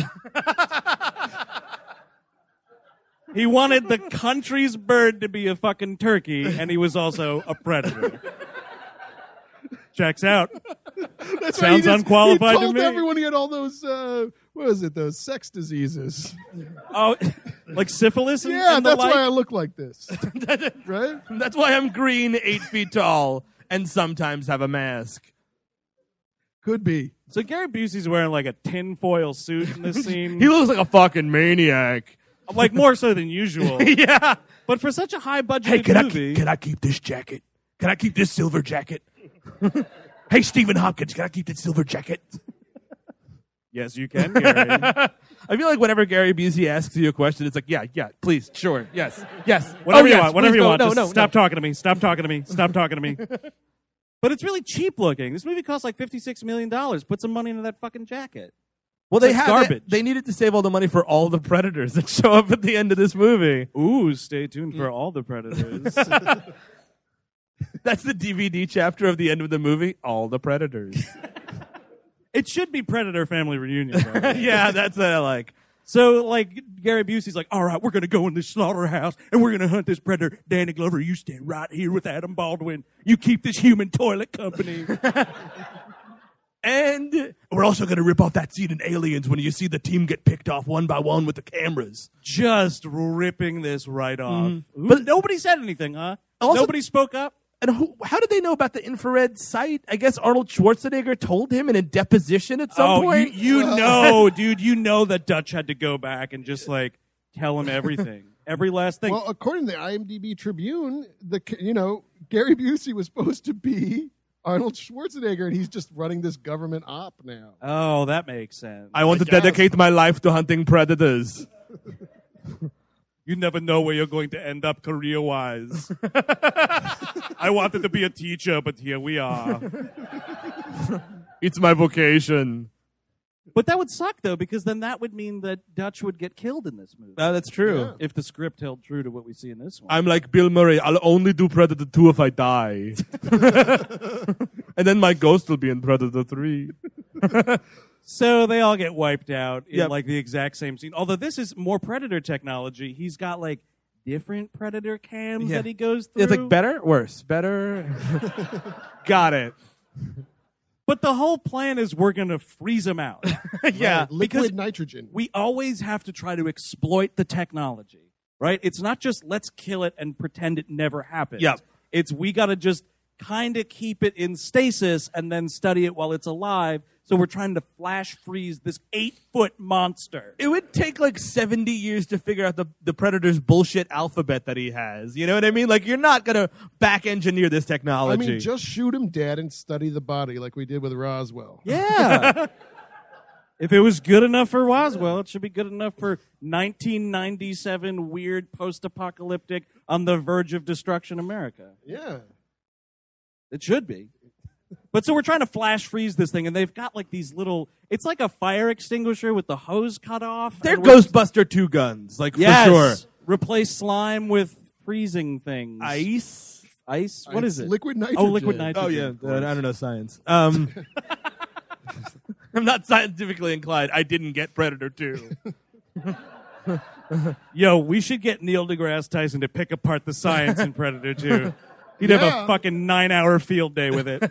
He wanted the country's bird to be a fucking turkey, and he was also a predator. Checks out. That's why he Sounds unqualified he to told me. everyone he had all those, what was it, those sex diseases. Oh, like syphilis and, Yeah, and the that's like? why I look like this. Right? That's why I'm green, 8 feet tall, and sometimes have a mask. Could be. So Gary Busey's wearing like a tinfoil suit in this scene. He looks like a fucking maniac. Like more so than usual. Yeah. But for such a high budget Hey, movie. can I keep this jacket? Can I keep this silver jacket? Hey, Stephen Hopkins, can I keep this silver jacket? Yes, you can, Gary. I feel like whenever Gary Busey asks you a question, it's like, yeah, please, sure, yes. Whatever Oh, you yes, want, whatever please, you no, want. no, Just no, stop no. talking to me. Stop talking to me. Stop talking to me. But it's really cheap looking. This movie costs like $56 million. Put some money into that fucking jacket. Well, It's like garbage. They needed to save all the money for all the predators that show up at the end of this movie. Ooh, stay tuned for all the Predators. That's the DVD chapter of the end of the movie. All the predators. It should be Predator Family Reunion. Though. Yeah, that's what I like. So, like, Gary Busey's like, all right, we're going to go in this slaughterhouse and we're going to hunt this predator. Danny Glover, you stand right here with Adam Baldwin. You keep this human toilet company. And We're also going to rip off that scene in Aliens when you see the team get picked off one by one with the cameras. Just ripping this right off. But Nobody said anything, huh? Also- Nobody spoke up? And how did they know about the infrared sight? I guess Arnold Schwarzenegger told him in a deposition at some point. You know, dude, you know that Dutch had to go back and just like tell him everything. Every last thing. Well, according to the IMDb Tribune, Gary Busey was supposed to be Arnold Schwarzenegger, and he's just running this government op now. Oh, that makes sense. I want to dedicate my life to hunting predators. You never know where you're going to end up career-wise. I wanted to be a teacher, but here we are. It's my vocation. But that would suck, though, because then that would mean that Dutch would get killed in this movie. That's true. Yeah. If the script held true to what we see in this one. I'm like Bill Murray. I'll only do Predator 2 if I die. And then my ghost will be in Predator 3. So they all get wiped out in Yep. like the exact same scene. Although this is more Predator technology. He's got like different Predator cams Yeah. that he goes through. It's like better, worse, better. Got it. But the whole plan is we're going to freeze him out. Yeah. Right, liquid because nitrogen. We always have to try to exploit the technology, right? It's not just let's kill it and pretend it never happened. Yep. It's we got to just kind of keep it in stasis and then study it while it's alive. So we're trying to flash freeze this 8-foot monster. It would take like 70 years to figure out the Predator's bullshit alphabet that he has. You know what I mean? Like, you're not going to back engineer this technology. I mean, just shoot him dead and study the body like we did with Roswell. Yeah. If it was good enough for Roswell, it should be good enough for 1997 weird post-apocalyptic on the verge of destruction America. Yeah. It should be. But so we're trying to flash freeze this thing, and they've got like these little, it's like a fire extinguisher with the hose cut off. they're and we're- Ghostbuster 2 guns, like, Yes. for sure. Replace slime with freezing things. Ice? Ice? What is It's it? liquid nitrogen. Oh, liquid nitrogen. Oh, yeah. of course. I don't know science. I'm not scientifically inclined. I didn't get Predator 2. Yo, we should get Neil deGrasse Tyson to pick apart the science in Predator 2. He'd have Yeah. a fucking 9-hour field day with it.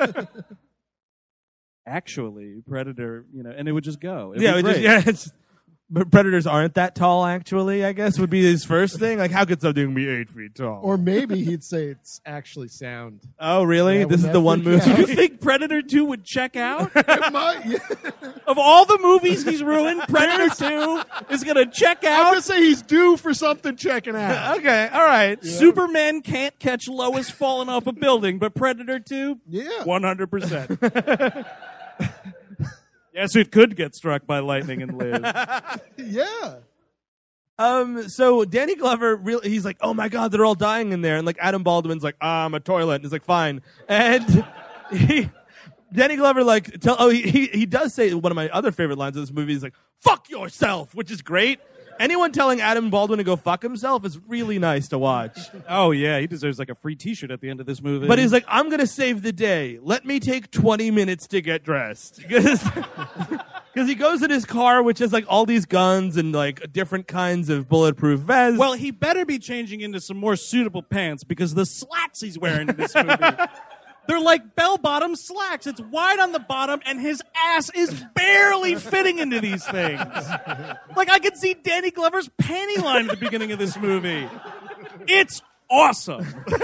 Actually, Predator, and it would just go. It'd be great. But predators aren't that tall, actually, I guess, would be his first thing. Like, how could something be 8 feet tall? Or maybe he'd say it's actually sound. Oh, really? Yeah, This is would the that one freak movie? you Do you think Predator 2 would check out? It might, yeah. Of all the movies he's ruined, Predator 2 is going to check I'm out. going to say he's due for something checking out. Okay, all right. Superman can't catch Lois falling off a building, but Predator 2, Yeah. 100%. Yes, it could get struck by lightning and live. Yeah. So Danny Glover, he's like, oh my God, they're all dying in there. And like Adam Baldwin's like, I'm a toilet. And he's like, fine. And Danny Glover, like, he does say one of my other favorite lines of this movie is like, fuck yourself, which is great. Anyone telling Adam Baldwin to go fuck himself is really nice to watch. Oh, yeah, he deserves like a free t-shirt at the end of this movie. But he's like, I'm going to save the day. Let me take 20 minutes to get dressed. Because he goes in his car, which has like all these guns and like different kinds of bulletproof vests. Well, he better be changing into some more suitable pants because the slacks he's wearing in this movie, they're like bell-bottom slacks. It's wide on the bottom, and his ass is barely fitting into these things. Like, I could see Danny Glover's panty line at the beginning of this movie. It's awesome.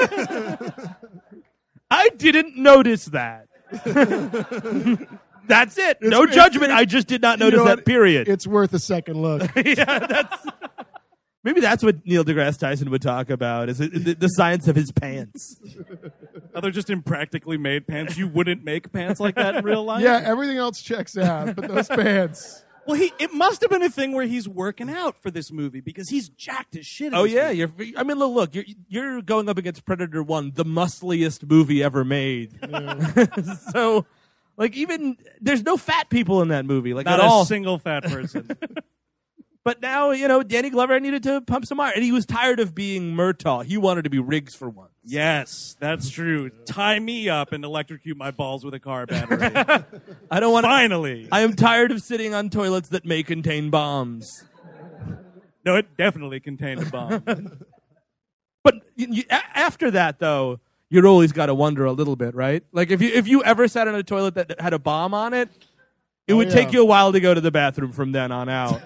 I didn't notice that. That's it. No judgment. I just did not notice You know that, what? period. It's worth a second look. Maybe that's what Neil deGrasse Tyson would talk about, is the science of his pants. Oh, they're just impractically made pants. You wouldn't make pants like that in real life? Yeah, everything else checks out, but those pants. Well, it must have been a thing where he's working out for this movie because he's jacked as shit. in Oh this yeah, movie. look, you're going up against Predator 1, the muscliest movie ever made. So, like, even there's no fat people in that movie, like Not at all. a single fat person. But now, Danny Glover needed to pump some iron, and he was tired of being Murtaugh. He wanted to be Riggs for once. Yes, that's true. Tie me up and electrocute my balls with a car battery. I don't want. Finally. I am tired of sitting on toilets that may contain bombs. No, it definitely contained a bomb. But after that, though, you're always got to wonder a little bit, right? Like if you ever sat on a toilet that had a bomb on it, It would take you a while to go to the bathroom from then on out.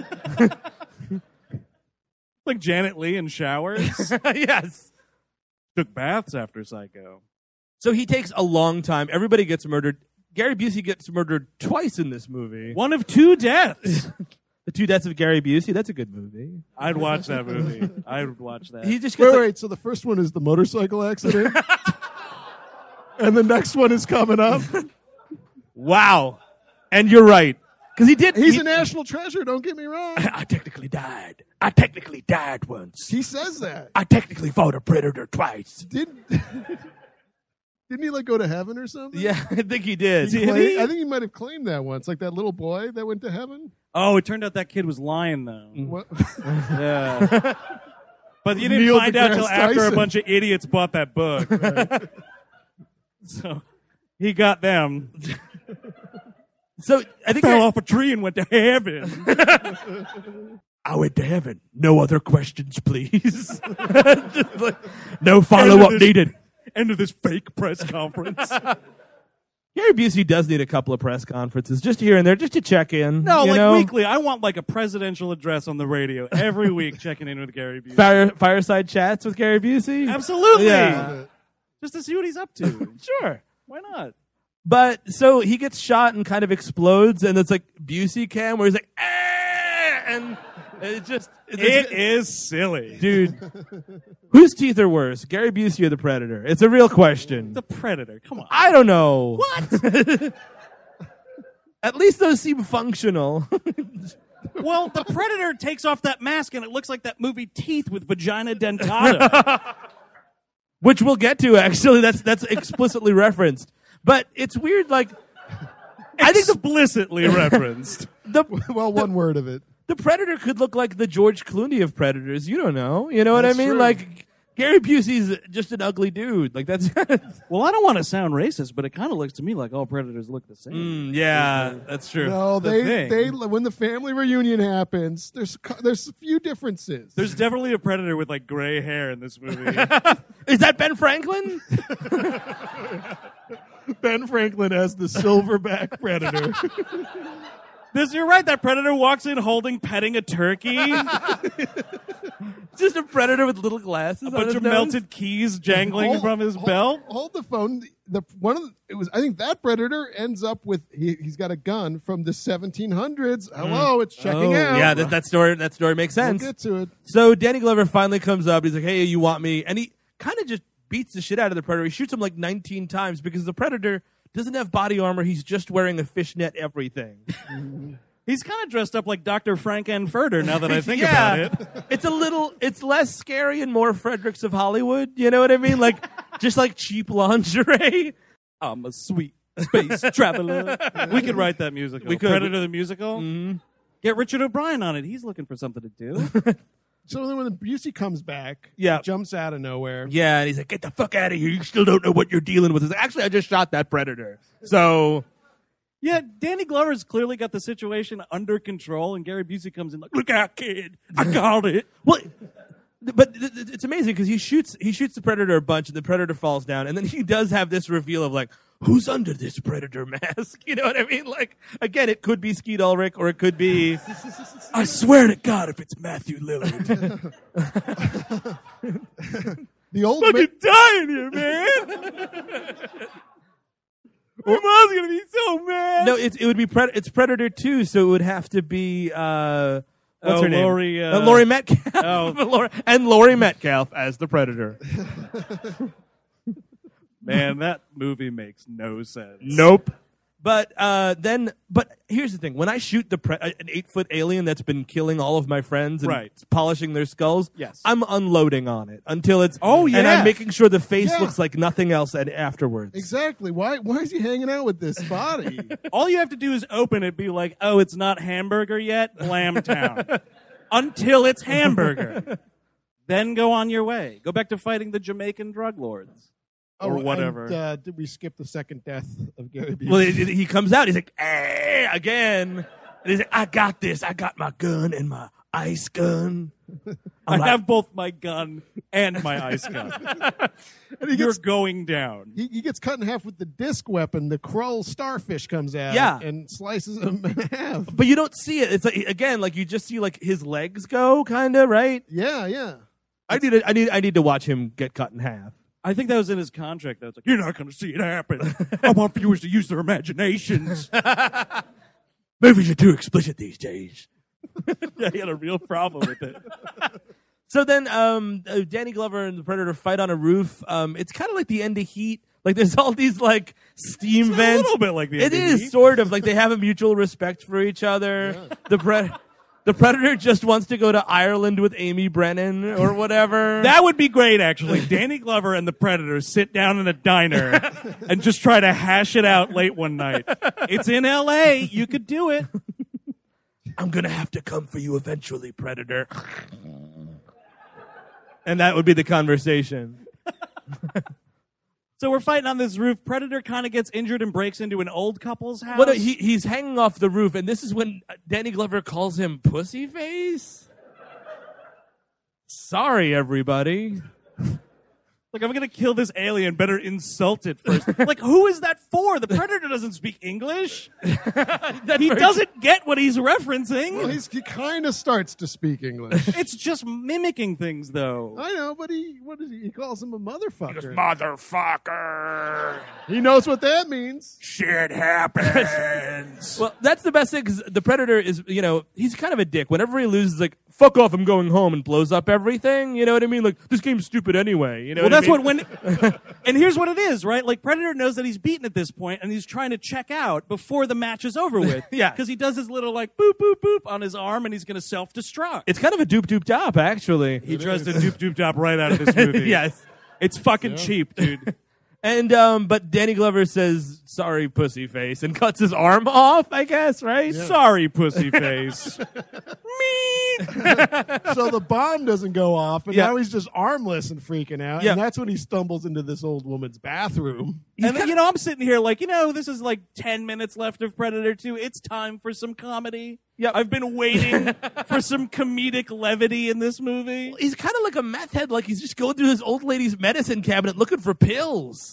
Like Janet Leigh in showers. Yes. Took baths after Psycho. So he takes a long time. Everybody gets murdered. Gary Busey gets murdered twice in this movie. One of 2 deaths. The 2 Deaths of Gary Busey. That's a good movie. I'd watch that movie. I'd watch that. He just gets Wait. So the first one is the motorcycle accident, and the next one is coming up. wow. And you're right. Because he did. He's a national treasure. Don't get me wrong. I technically died. I technically died once. He says that. I technically fought a predator twice. Didn't he go to heaven or something? Yeah, I think he did. I think he might have claimed that once, like that little boy that went to heaven. Oh, it turned out that kid was lying, though. What? Yeah. But you didn't Neil find out till deGrasse after a Tyson. bunch of idiots bought that book. So he got them. So I think Fell off a tree and went to heaven. I went to heaven. No other questions, please. No follow-up needed. End of this fake press conference. Gary Busey does need a couple of press conferences, just here and there, just to check in. No, you like know? weekly. I want like a presidential address on the radio every week, checking in with Gary Busey. Fireside chats with Gary Busey? Absolutely. Yeah. Just to see what he's up to. Sure. Why not? But so he gets shot and kind of explodes, and it's like Busey cam where he's like, ah! And it just... It is silly. Dude, whose teeth are worse, Gary Busey or the Predator? It's a real question. The Predator. Come on. I don't know. What? At least those seem functional. Well, the Predator takes off that mask and it looks like that movie Teeth with vagina dentata. Which we'll get to, actually. That's explicitly referenced. But it's weird, like... I think explicitly referenced. Well, one word of it. The Predator could look like the George Clooney of Predators. You don't know. You know what I That's mean? true. Like, Gary Busey's just an ugly dude. Like, that's... Well, I don't want to sound racist, but it kind of looks to me like all Predators look the same. yeah, that's true. No, the they thing. when the family reunion happens, there's a few differences. There's definitely a Predator with like gray hair in this movie. Is that Ben Franklin? Ben Franklin as the silverback predator. You're right. That Predator walks in petting a turkey. Just a Predator with little glasses. A bunch of melted keys jangling from his belt. Hold the phone. I think that predator ends up with he's got a gun from the 1700s. Hello, it's checking out. Yeah, that story makes We'll sense. get to it. So Danny Glover finally comes up. He's like, "Hey, you want me?" And he kind of just beats the shit out of the Predator. He shoots him like 19 times because the Predator doesn't have body armor. He's just wearing a fishnet everything. He's kind of dressed up like Dr. Frank-N-Furter now that I think Yeah. about it. It's less scary and more Fredericks of Hollywood. You know what I mean? Like, just like cheap lingerie. I'm a sweet space traveler. We could write that musical. We could. Predator the musical. Mm-hmm. Get Richard O'Brien on it. He's looking for something to do. So then when the Busey comes back, Yeah. he jumps out of nowhere. Yeah, and he's like, "Get the fuck out of here. You still don't know what you're dealing with." He's like, "Actually, I just shot that Predator." So... Yeah, Danny Glover's clearly got the situation under control, and Gary Busey comes in like, "Look out, kid! I got it." Well, but it's amazing because he shoots the Predator a bunch, and the Predator falls down, and then he does have this reveal of like, who's under this Predator mask? You know what I mean? Like, again, it could be Skeet Ulrich, or it could be... I swear to God, if it's Matthew Lillard. The old Fucking dying here, man. My mom's gonna be so mad. No, it would be it's Predator 2, so it would have to be what's her name? Laurie Metcalf. Oh. Laurie Metcalf as the Predator. Man, that movie makes no sense. Nope. But here's the thing: when I shoot an 8-foot alien that's been killing all of my friends and Right. polishing their skulls, Yes. I'm unloading on it until it's. Oh, and yeah. I'm making sure the face Yeah. looks like nothing else afterwards. Exactly. Why is he hanging out with this body? All you have to do is open it, be like, "Oh, it's not hamburger yet, Lambtown," until it's hamburger. Then go on your way. Go back to fighting the Jamaican drug lords. Or whatever. And, did we skip the second death of Gary Busey? Well, he comes out. He's like, again. And he's like, "I got this. I got my gun and my ice gun." I have both my gun and my ice gun. And You're going down. He gets cut in half with the disc weapon. The Krull starfish comes out and slices him in half. But you don't see it. It's like, again, like you just see like his legs go, kind of, right? Yeah. I need to watch him get cut in half. I think that was in his contract. That was like, you're not going to see it happen. I want viewers to use their imaginations. Movies are too explicit these days. Yeah, he had a real problem with it. So then Danny Glover and the Predator fight on a roof. It's kind of like the end of Heat. Like there's all these like steam vents. A little bit like the It end of is Heat. sort of like they have a mutual respect for each other. Yeah. The Predator just wants to go to Ireland with Amy Brennan or whatever. That would be great, actually. Danny Glover and the Predator sit down in a diner and just try to hash it out late one night. It's in L.A. You could do it. I'm going to have to come for you eventually, Predator. And that would be the conversation. So we're fighting on this roof. Predator kind of gets injured and breaks into an old couple's house. Well, no, he's hanging off the roof, and this is when Danny Glover calls him Pussyface. Sorry, everybody. Like, I'm going to kill this alien. Better insult it first. Like, who is that for? The Predator doesn't speak English. He doesn't get what he's referencing. Well, he kind of starts to speak English. It's just mimicking things, though. I know, but he calls him a motherfucker. Motherfucker. He knows what that means. Shit happens. Well, that's the best thing, because the Predator is, he's kind of a dick. Whenever he loses, like, fuck off, I'm going home, and blows up everything. You know what I mean? Like, this game's stupid anyway. You know Well, what I that's mean? and here's what it is, right? Like, Predator knows that he's beaten at this point, and he's trying to check out before the match is over with. Yeah. Because he does his little, like, boop, boop, boop on his arm, and he's going to self-destruct. It's kind of a doop-doop-dop, actually. He tries to doop-doop-dop right out of this movie. Yes. It's fucking cheap, dude. And but Danny Glover says, sorry, Pussyface, and cuts his arm off, I guess, right? Yeah. Sorry, Pussyface. So the bomb doesn't go off, and now he's just armless and freaking out. Yeah. And that's when he stumbles into this old woman's bathroom. And then, I'm sitting here like, this is like 10 minutes left of Predator 2. It's time for some comedy. Yep. I've been waiting for some comedic levity in this movie. He's kind of like a meth head, like he's just going through his old lady's medicine cabinet looking for pills.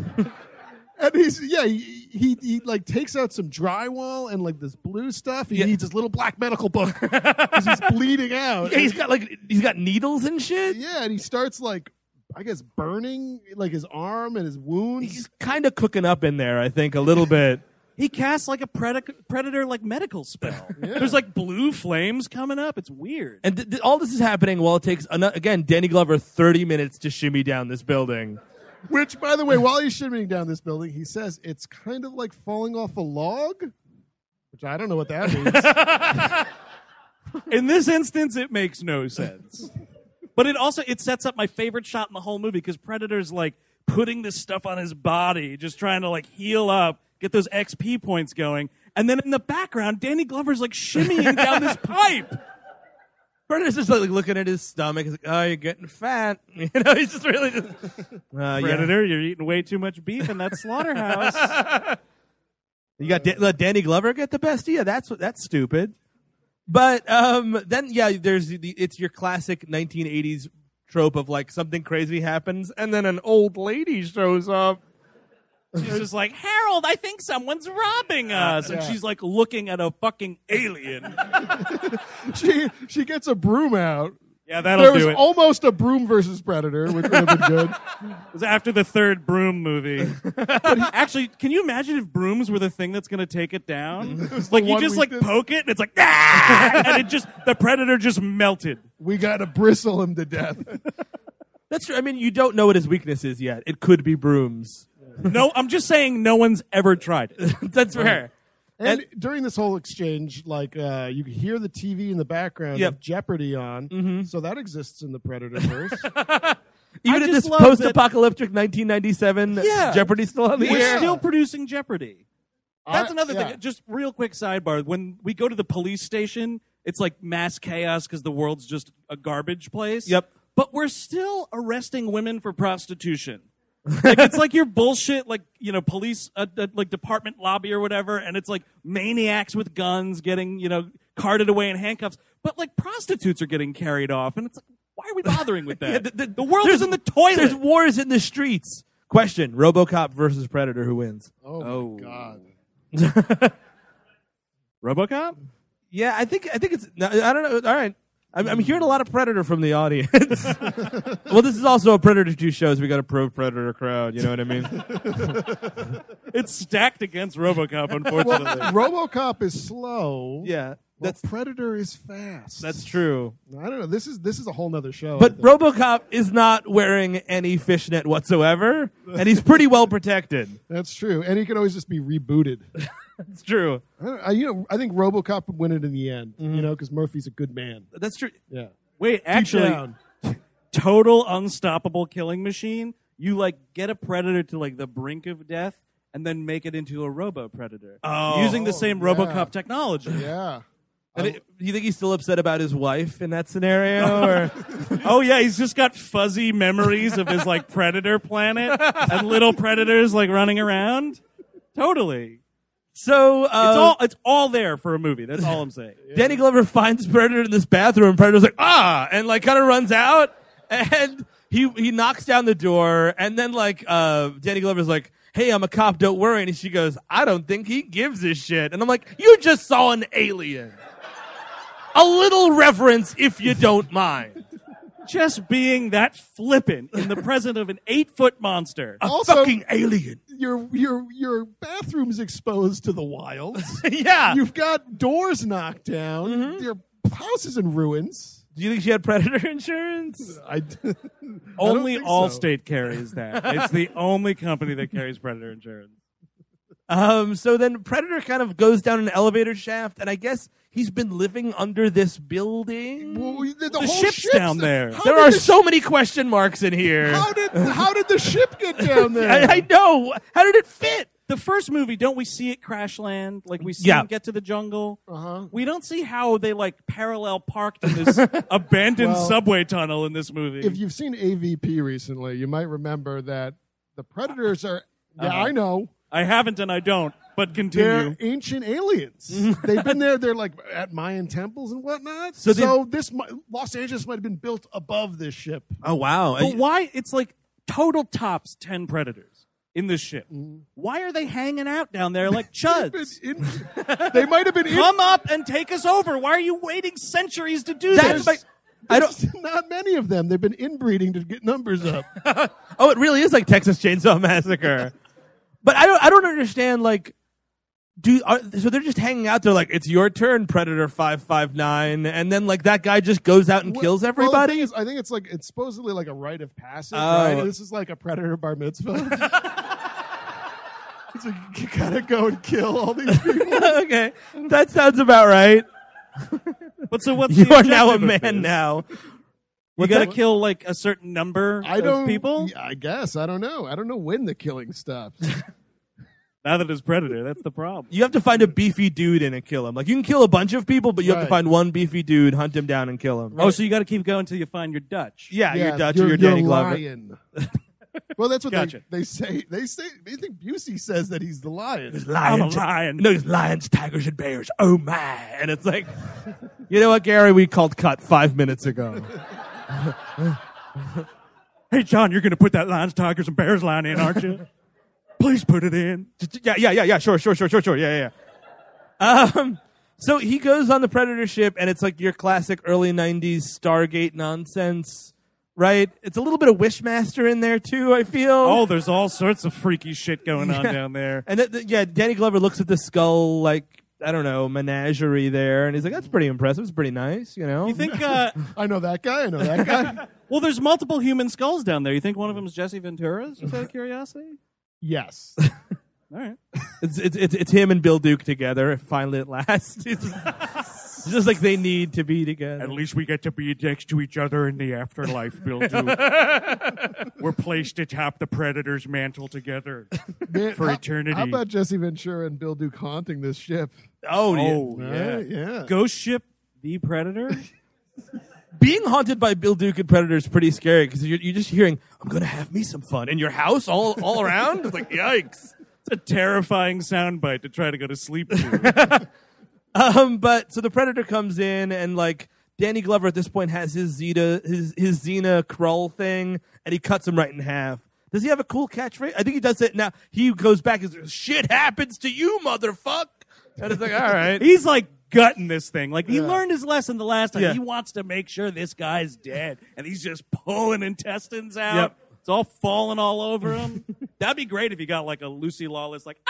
And he like takes out some drywall and like this blue stuff. He needs his little black medical book because he's bleeding out. Yeah, he's got needles and shit. Yeah, and he starts like, I guess, burning like his arm and his wounds. He's kind of cooking up in there, I think, a little bit. He casts like a predator like medical spell. There's like blue flames coming up. It's weird. And all this is happening while it takes, again, Danny Glover 30 minutes to shimmy down this building. Which, by the way, while he's shimmying down this building, he says it's kind of like falling off a log, which I don't know what that means. In this instance, it makes no sense. But it sets up my favorite shot in the whole movie, because Predator's like putting this stuff on his body, just trying to like heal up, get those XP points going. And then in the background, Danny Glover's like shimmying down this pipe. Predator's just like looking at his stomach. He's like, oh, you're getting fat. He's just really just... Predator, you're eating way too much beef in that slaughterhouse. You got let Danny Glover get the best? Yeah, that's stupid. But then, there's it's your classic 1980s trope of like something crazy happens, and then an old lady shows up. She's just like, Harold, I think someone's robbing us. And she's like looking at a fucking alien. She gets a broom out. Yeah, that'll do it. There was almost a Broom versus Predator, which would have been good. It was after the third Broom movie. But actually, can you imagine if brooms were the thing that's going to take it down? Like, you just, like, poke it, and it's like, ah! And the Predator just melted. We got to bristle him to death. That's true. I mean, you don't know what his weakness is yet. It could be brooms. No, I'm just saying no one's ever tried it. That's fair. And during this whole exchange, like, you could hear the TV in the background of Jeopardy on. Mm-hmm. So that exists in the Predatorverse. Even in this post-apocalyptic 1997, Jeopardy's still on the air. We're still producing Jeopardy. That's another thing. Just real quick sidebar. When we go to the police station, it's like mass chaos because the world's just a garbage place. Yep. But we're still arresting women for prostitution. Like, it's like your bullshit, like, police, like department lobby or whatever, and it's like maniacs with guns getting, carted away in handcuffs. But like prostitutes are getting carried off, and it's like, why are we bothering with that? Yeah, the world is in the toilet. There's wars in the streets. Question: RoboCop versus Predator. Who wins? Oh, my God. RoboCop? Yeah, I think it's. I don't know. All right, I'm hearing a lot of Predator from the audience. Well, this is also a Predator 2 show, so we got a pro Predator crowd. You know what I mean? It's stacked against RoboCop, Well, unfortunately. RoboCop is slow. Yeah, Well, Predator is fast. that's true. I don't know. This is a whole nother show. But I think. RoboCop is not wearing any fishnet whatsoever, and he's pretty well protected. That's true, and he can always just be rebooted. It's true. I think RoboCop would win it in the end. Because Murphy's a good man. That's true. Yeah. Wait, actually, down. total unstoppable killing machine. You like get a predator to like the brink of death, and then make it into a robo predator using the same yeah. RoboCop technology. Yeah. Do you think he's still upset about his wife in that scenario? Or? Oh yeah, he's just got fuzzy memories of his like predator planet and little predators like running around. Totally. So It's all there for a movie. That's all I'm saying. Danny Glover finds Predator in this bathroom, and Predator's like, and like kind of runs out, and he knocks down the door, and then like Danny Glover's like, hey, I'm a cop, don't worry, and she goes, I don't think he gives a shit. And I'm like, you just saw an alien. A little reverence, if you don't mind. Just being that flippant in the presence of an 8-foot monster. Also, Fucking alien. your bathroom's exposed to the wilds. Yeah. You've got doors knocked down. Your house is in ruins. Do you think she had Predator insurance? Only think so. Allstate carries that. It's the only company that carries predator insurance. So then Predator kind of goes down an elevator shaft, and I guess he's been living under this building. Well, the whole ship's down there. There are so many question marks in here. How did the ship get down there? I know. How did it fit? The first movie, don't we see it crash land? Like we see Yeah. him get to the jungle. Uh-huh. We don't see how they like parallel parked in this abandoned Well, subway tunnel in this movie. If you've seen AVP recently, you might remember that the Predators are. Yeah, I know. I haven't and I don't, but They're continue. ancient aliens. They've been there. They're like at Mayan temples and whatnot. So So Los Angeles might have been built above this ship. Oh, wow. But why? It's like total tops 10 predators in this ship. Mm-hmm. Why are they hanging out down there like chuds? They might have been. Come up and take us over. Why are you waiting centuries to do That's this? There's not many of them. They've been inbreeding to get numbers up. Oh, it really is like Texas Chainsaw Massacre. But I don't understand, like, so they're just hanging out there like, it's your turn, Predator 559, and then like that guy just goes out and kills Well, everybody? the thing is, I think it's supposedly like a rite of passage, Oh. right? This is like a Predator bar mitzvah. It's like, you gotta go and kill all these people. Okay, that sounds about right. But so what's You the are now a objective of man this? now. You got to kill like a certain number of people? Yeah, I guess. I don't know. I don't know when the killing stops. Now that it's Predator, that's the problem. You have to find a beefy dude and kill him. Like, you can kill a bunch of people, but you have to Right. find one beefy dude, hunt him down, and kill him. Oh, so you got to keep going until you find your Dutch. Yeah, Yeah, you're Dutch or you're Danny Glover. lion. Well, that's what Gotcha. they say. They think Busey says that he's the lion. I'm a lion. No, it's lions, tigers, and bears. Oh, my. And it's like, you know what, Gary? We called cut 5 minutes ago. Hey, John, you're going to put that lions, tigers, and bears line in, aren't you? Please put it in. Yeah. Sure. Yeah. So he goes on the Predator ship, and it's like your classic early 90s Stargate nonsense, right? It's a little bit of Wishmaster in there, too, I feel. Oh, there's all sorts of freaky shit going on down there. And Danny Glover looks at the skull, like, I don't know, menagerie there, and he's like, that's pretty impressive. It's pretty nice, you know? You think, I know that guy. I know that guy. well, there's multiple human skulls down there. You think one of them is Jesse Ventura's, just out of curiosity? Yes. All right. It's him and Bill Duke together, finally at last. It's just like they need to be together. At least we get to be next to each other in the afterlife, Bill Duke. We're placed atop the Predator's mantle together Man, for eternity. How about Jesse Ventura and Bill Duke haunting this ship? Oh, Oh, yeah. Right? Yeah. Ghost Ship, the Predator? Being haunted by Bill Duke and Predator is pretty scary because you're just hearing, I'm going to have me some fun in your house all around. It's like, yikes. It's a terrifying soundbite to try to go to sleep to. But so the Predator comes in, and like Danny Glover at this point has his Xena Krull thing, and he cuts him right in half. Does he have a cool catchphrase? I think he does it now. He goes back and says, "Shit happens to you, motherfucker." And it's like, all right. He's like gutting this thing. Like he learned his lesson the last time. Yeah. He wants to make sure this guy's dead, and he's just pulling intestines out. Yep. It's all falling all over him. That'd be great if you got like a Lucy Lawless, like,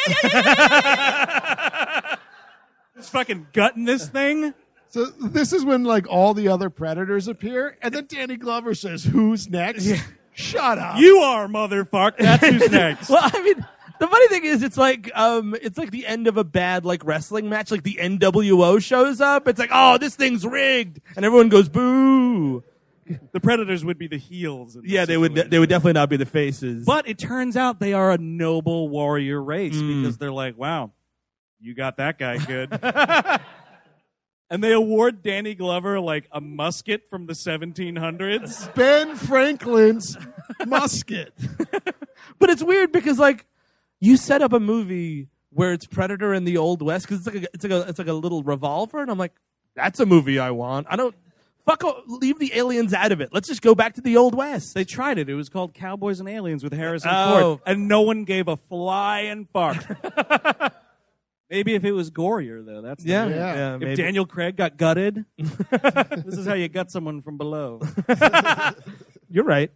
just fucking gutting this thing. So this is when like all the other Predators appear, and then Danny Glover says, "Who's next?" Shut up. You are, motherfucker. That's who's next. Well, I mean, the funny thing is, it's like the end of a bad like wrestling match. Like the NWO shows up. It's like, oh, this thing's rigged, and everyone goes boo. The Predators would be the heels. In this Yeah, they would situation. definitely not be the faces. But it turns out they are a noble warrior race because they're like, wow, you got that guy good. And they award Danny Glover like a musket from the 1700s. Ben Franklin's musket. But it's weird because like you set up a movie where it's Predator in the Old West because it's like a little revolver, and I'm like, that's a movie I want. I don't. Leave the aliens out of it. Let's just go back to the Old West. They tried it. It was called Cowboys and Aliens with Harrison Oh. Ford. And no one gave a flying fuck. Maybe if it was gorier, though. That's the thing. Yeah. If maybe. Daniel Craig got gutted, this is how you gut someone from below. You're right.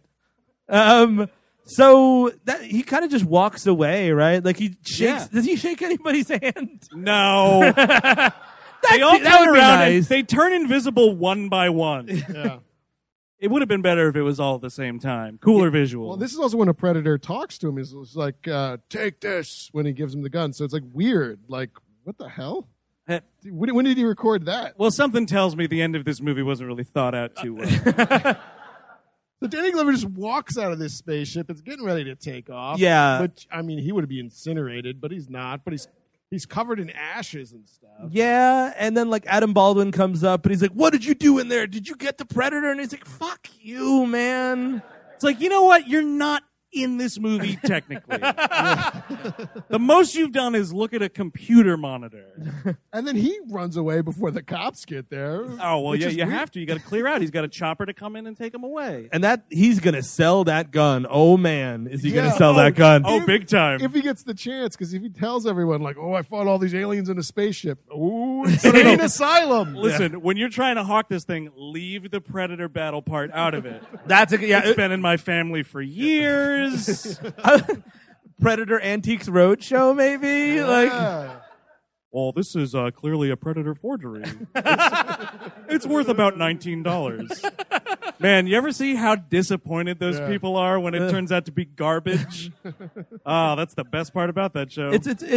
So that he kind of just walks away, right? Like he shakes. Yeah. Does he shake anybody's hand? No. They all that turn would be around nice. and they turn invisible one by one. Yeah. It would have been better if it was all at the same time. Cooler visual. Well, this is also when a Predator talks to him. It's like, "Take this," when he gives him the gun. So it's like weird. Like, what the hell? When did he record that? Well, something tells me the end of this movie wasn't really thought out too well. So Danny Glover just walks out of this spaceship. It's getting ready to take off. Yeah. But I mean, he would be incinerated, but he's not. But he's covered in ashes and stuff. Yeah, and then like Adam Baldwin comes up and he's like, "What did you do in there? Did you get the Predator?" And he's like, "Fuck you, man." It's like, you know what? You're not in this movie technically. The most you've done is look at a computer monitor. And then he runs away before the cops get there. Oh, well, which yeah, is you weird. have to. You got to clear out. He's got a chopper to come in and take him away. And that he's gonna sell that gun. Oh man, is he Yeah. gonna sell that gun? Oh, big time. If he gets the chance, because if he tells everyone, like, "Oh, I fought all these aliens in a spaceship," ooh, it's an asylum. Listen, when you're trying to hawk this thing, leave the Predator battle part out of it. That's It's been in my family for years. Predator Antiques Roadshow, maybe. Like, Yeah. Well, this is clearly a Predator forgery. It's worth about $19. Man, you ever see how disappointed those Yeah. people are when it turns out to be garbage? Oh, that's the best part about that show.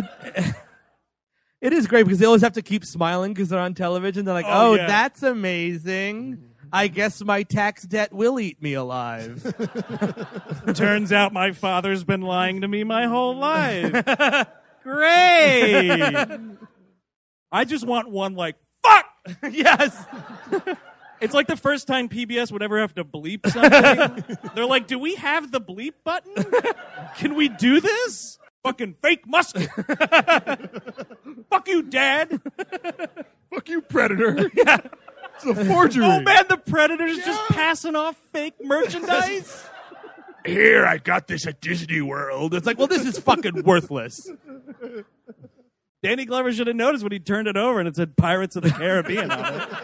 it is great because they always have to keep smiling because they're on television. They're like, Oh, "Oh, yeah. that's amazing. I guess my tax debt will eat me alive." Turns out my father's been lying to me my whole life. Great. I just want one like, fuck! Yes. It's like the first time PBS would ever have to bleep something. They're like, do we have the bleep button? Can we do this? Fucking fake musket. Fuck you, Dad. Fuck you, Predator. Yeah. It's a forgery. Oh, man, the Predator's just passing off fake merchandise. Here, I got this at Disney World. It's like, well, this is fucking worthless. Danny Glover should have noticed when he turned it over and it said Pirates of the Caribbean on it.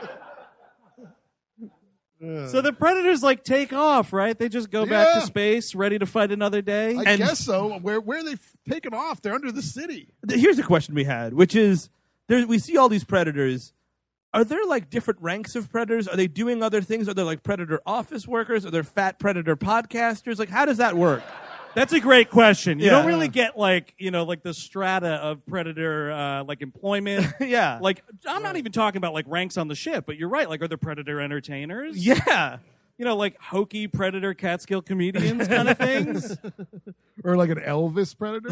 So the Predators like take off, right? They just go back Yeah. to space, ready to fight another day. I guess so. Where are they taken off? They're under the city. Here's a question we had, which is, we see all these Predators. Are there like different ranks of Predators? Are they doing other things? Are there like Predator office workers? Are there fat Predator podcasters? Like, how does that work? That's a great question. You Yeah. don't really get like, like the strata of Predator like employment. Yeah. Like I'm not even talking about like ranks on the ship, but you're right. Like are there Predator entertainers? Yeah. Like hokey Predator Catskill comedians kind of things. Or like an Elvis Predator.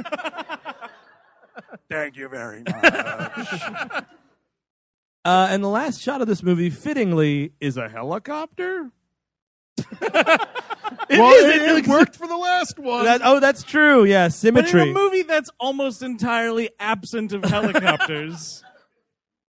Thank you very much. And the last shot of this movie, fittingly, is a helicopter. It worked for the last one. That's true. Yeah, But symmetry. in a movie that's almost entirely absent of helicopters.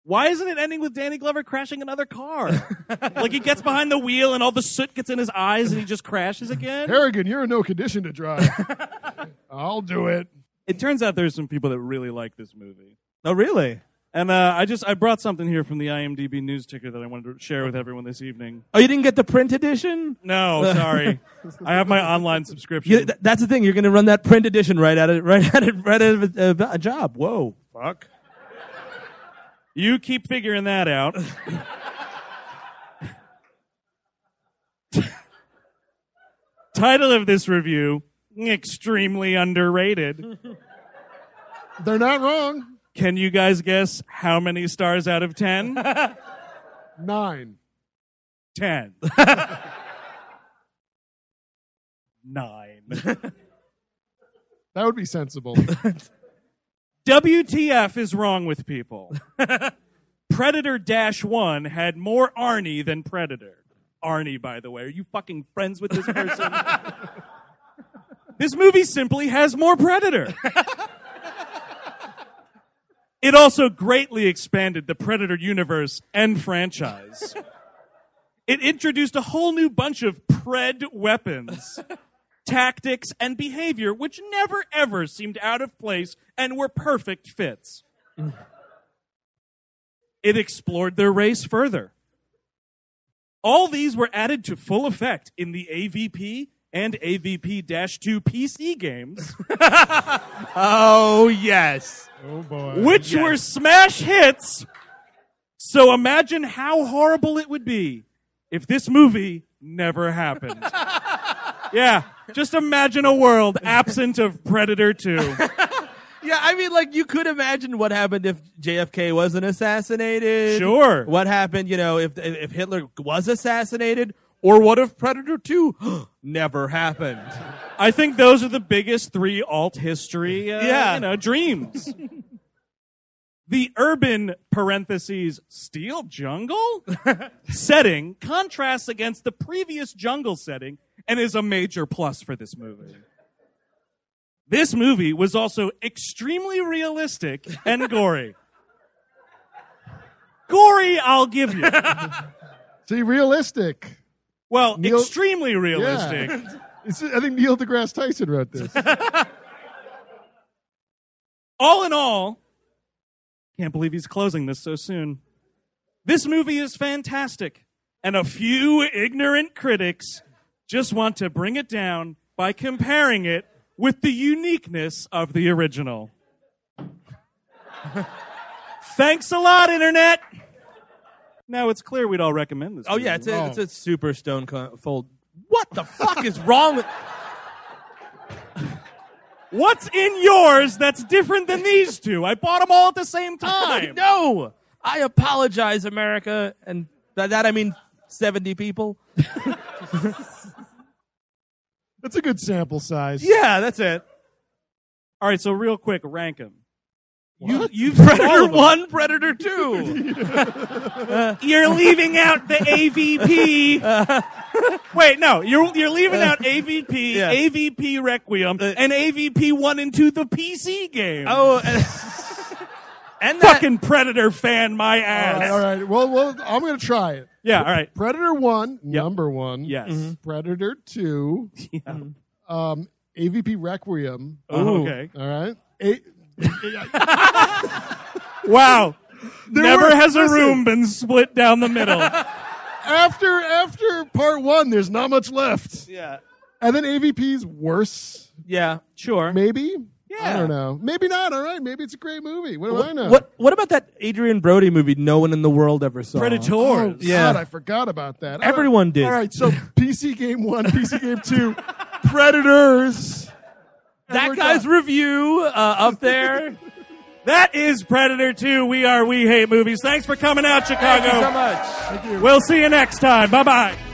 Why isn't it ending with Danny Glover crashing another car? Like he gets behind the wheel and all the soot gets in his eyes and he just crashes again? Harrigan, you're in no condition to drive. I'll do it. It turns out there's some people that really like this movie. Oh, really? And I brought something here from the IMDb news ticker that I wanted to share with everyone this evening. Oh, you didn't get the print edition? No, sorry. I have my online subscription. That's the thing. You're going to run that print edition right out of a job. Whoa. Fuck. You keep figuring that out. Title of this review, extremely underrated. They're not wrong. Can you guys guess how many stars out of 10? 9. 10. 9. That would be sensible. WTF is wrong with people? Predator-1 had more Arnie than Predator. Arnie, by the way. Are you fucking friends with this person? This movie simply has more Predator. It also greatly expanded the Predator universe and franchise. It introduced a whole new bunch of Pred weapons, tactics, and behavior which never ever seemed out of place and were perfect fits. It explored their race further. All these were added to full effect in the AVP and AVP-2 PC games. Oh, yes. Oh, boy. Which were smash hits. So imagine how horrible it would be if this movie never happened. Yeah, just imagine a world absent of Predator 2. Yeah, I mean, like, you could imagine what happened if JFK wasn't assassinated. Sure. What happened, if Hitler was assassinated, or what if Predator 2 never happened? I think those are the biggest 3 alt history, dreams. The urban parentheses steel jungle setting contrasts against the previous jungle setting and is a major plus for this movie. This movie was also extremely realistic and gory. Gory, I'll give you. See, realistic. Well, extremely realistic. Yeah. I think Neil deGrasse Tyson wrote this. All in all, can't believe he's closing this so soon. This movie is fantastic, and a few ignorant critics just want to bring it down by comparing it with the uniqueness of the original. Thanks a lot, Internet. Now it's clear we'd all recommend this. Oh, yeah, movie. it's a super stone fold. What the fuck is wrong with... What's in yours that's different than these two? I bought them all at the same time. No! I apologize, America. And by that I mean 70 people. That's a good sample size. Yeah, that's it. All right, so real quick, rank them. You've Predator 1, Predator 2. You're leaving out the AVP. Wait, no, you're leaving out AVP, Yeah. AVP Requiem, and AVP 1 and 2, the PC game. Oh, and that... Fucking Predator fan, my ass. All right. Well, I'm going to try it. Yeah, all right. Predator 1, number 1. Yes. Predator 2. Yeah. AVP Requiem. Okay. All right. Wow. Never has a listen. room been split down the middle. After part 1, there's not much left. Yeah. And then AVP's worse. Yeah. Sure. Maybe. Yeah. I don't know. Maybe not. All right. Maybe it's a great movie. What do I know? What about that Adrian Brody movie no one in the world ever saw? Predators. Oh, Yeah. God, I forgot about that. Everyone did. All right. So PC Game 1, PC Game 2, Predators. That guy's review up there. That is Predator 2. We Hate Movies. Thanks for coming out, Chicago. Thank you so much. Thank you. We'll see you next time. Bye-bye.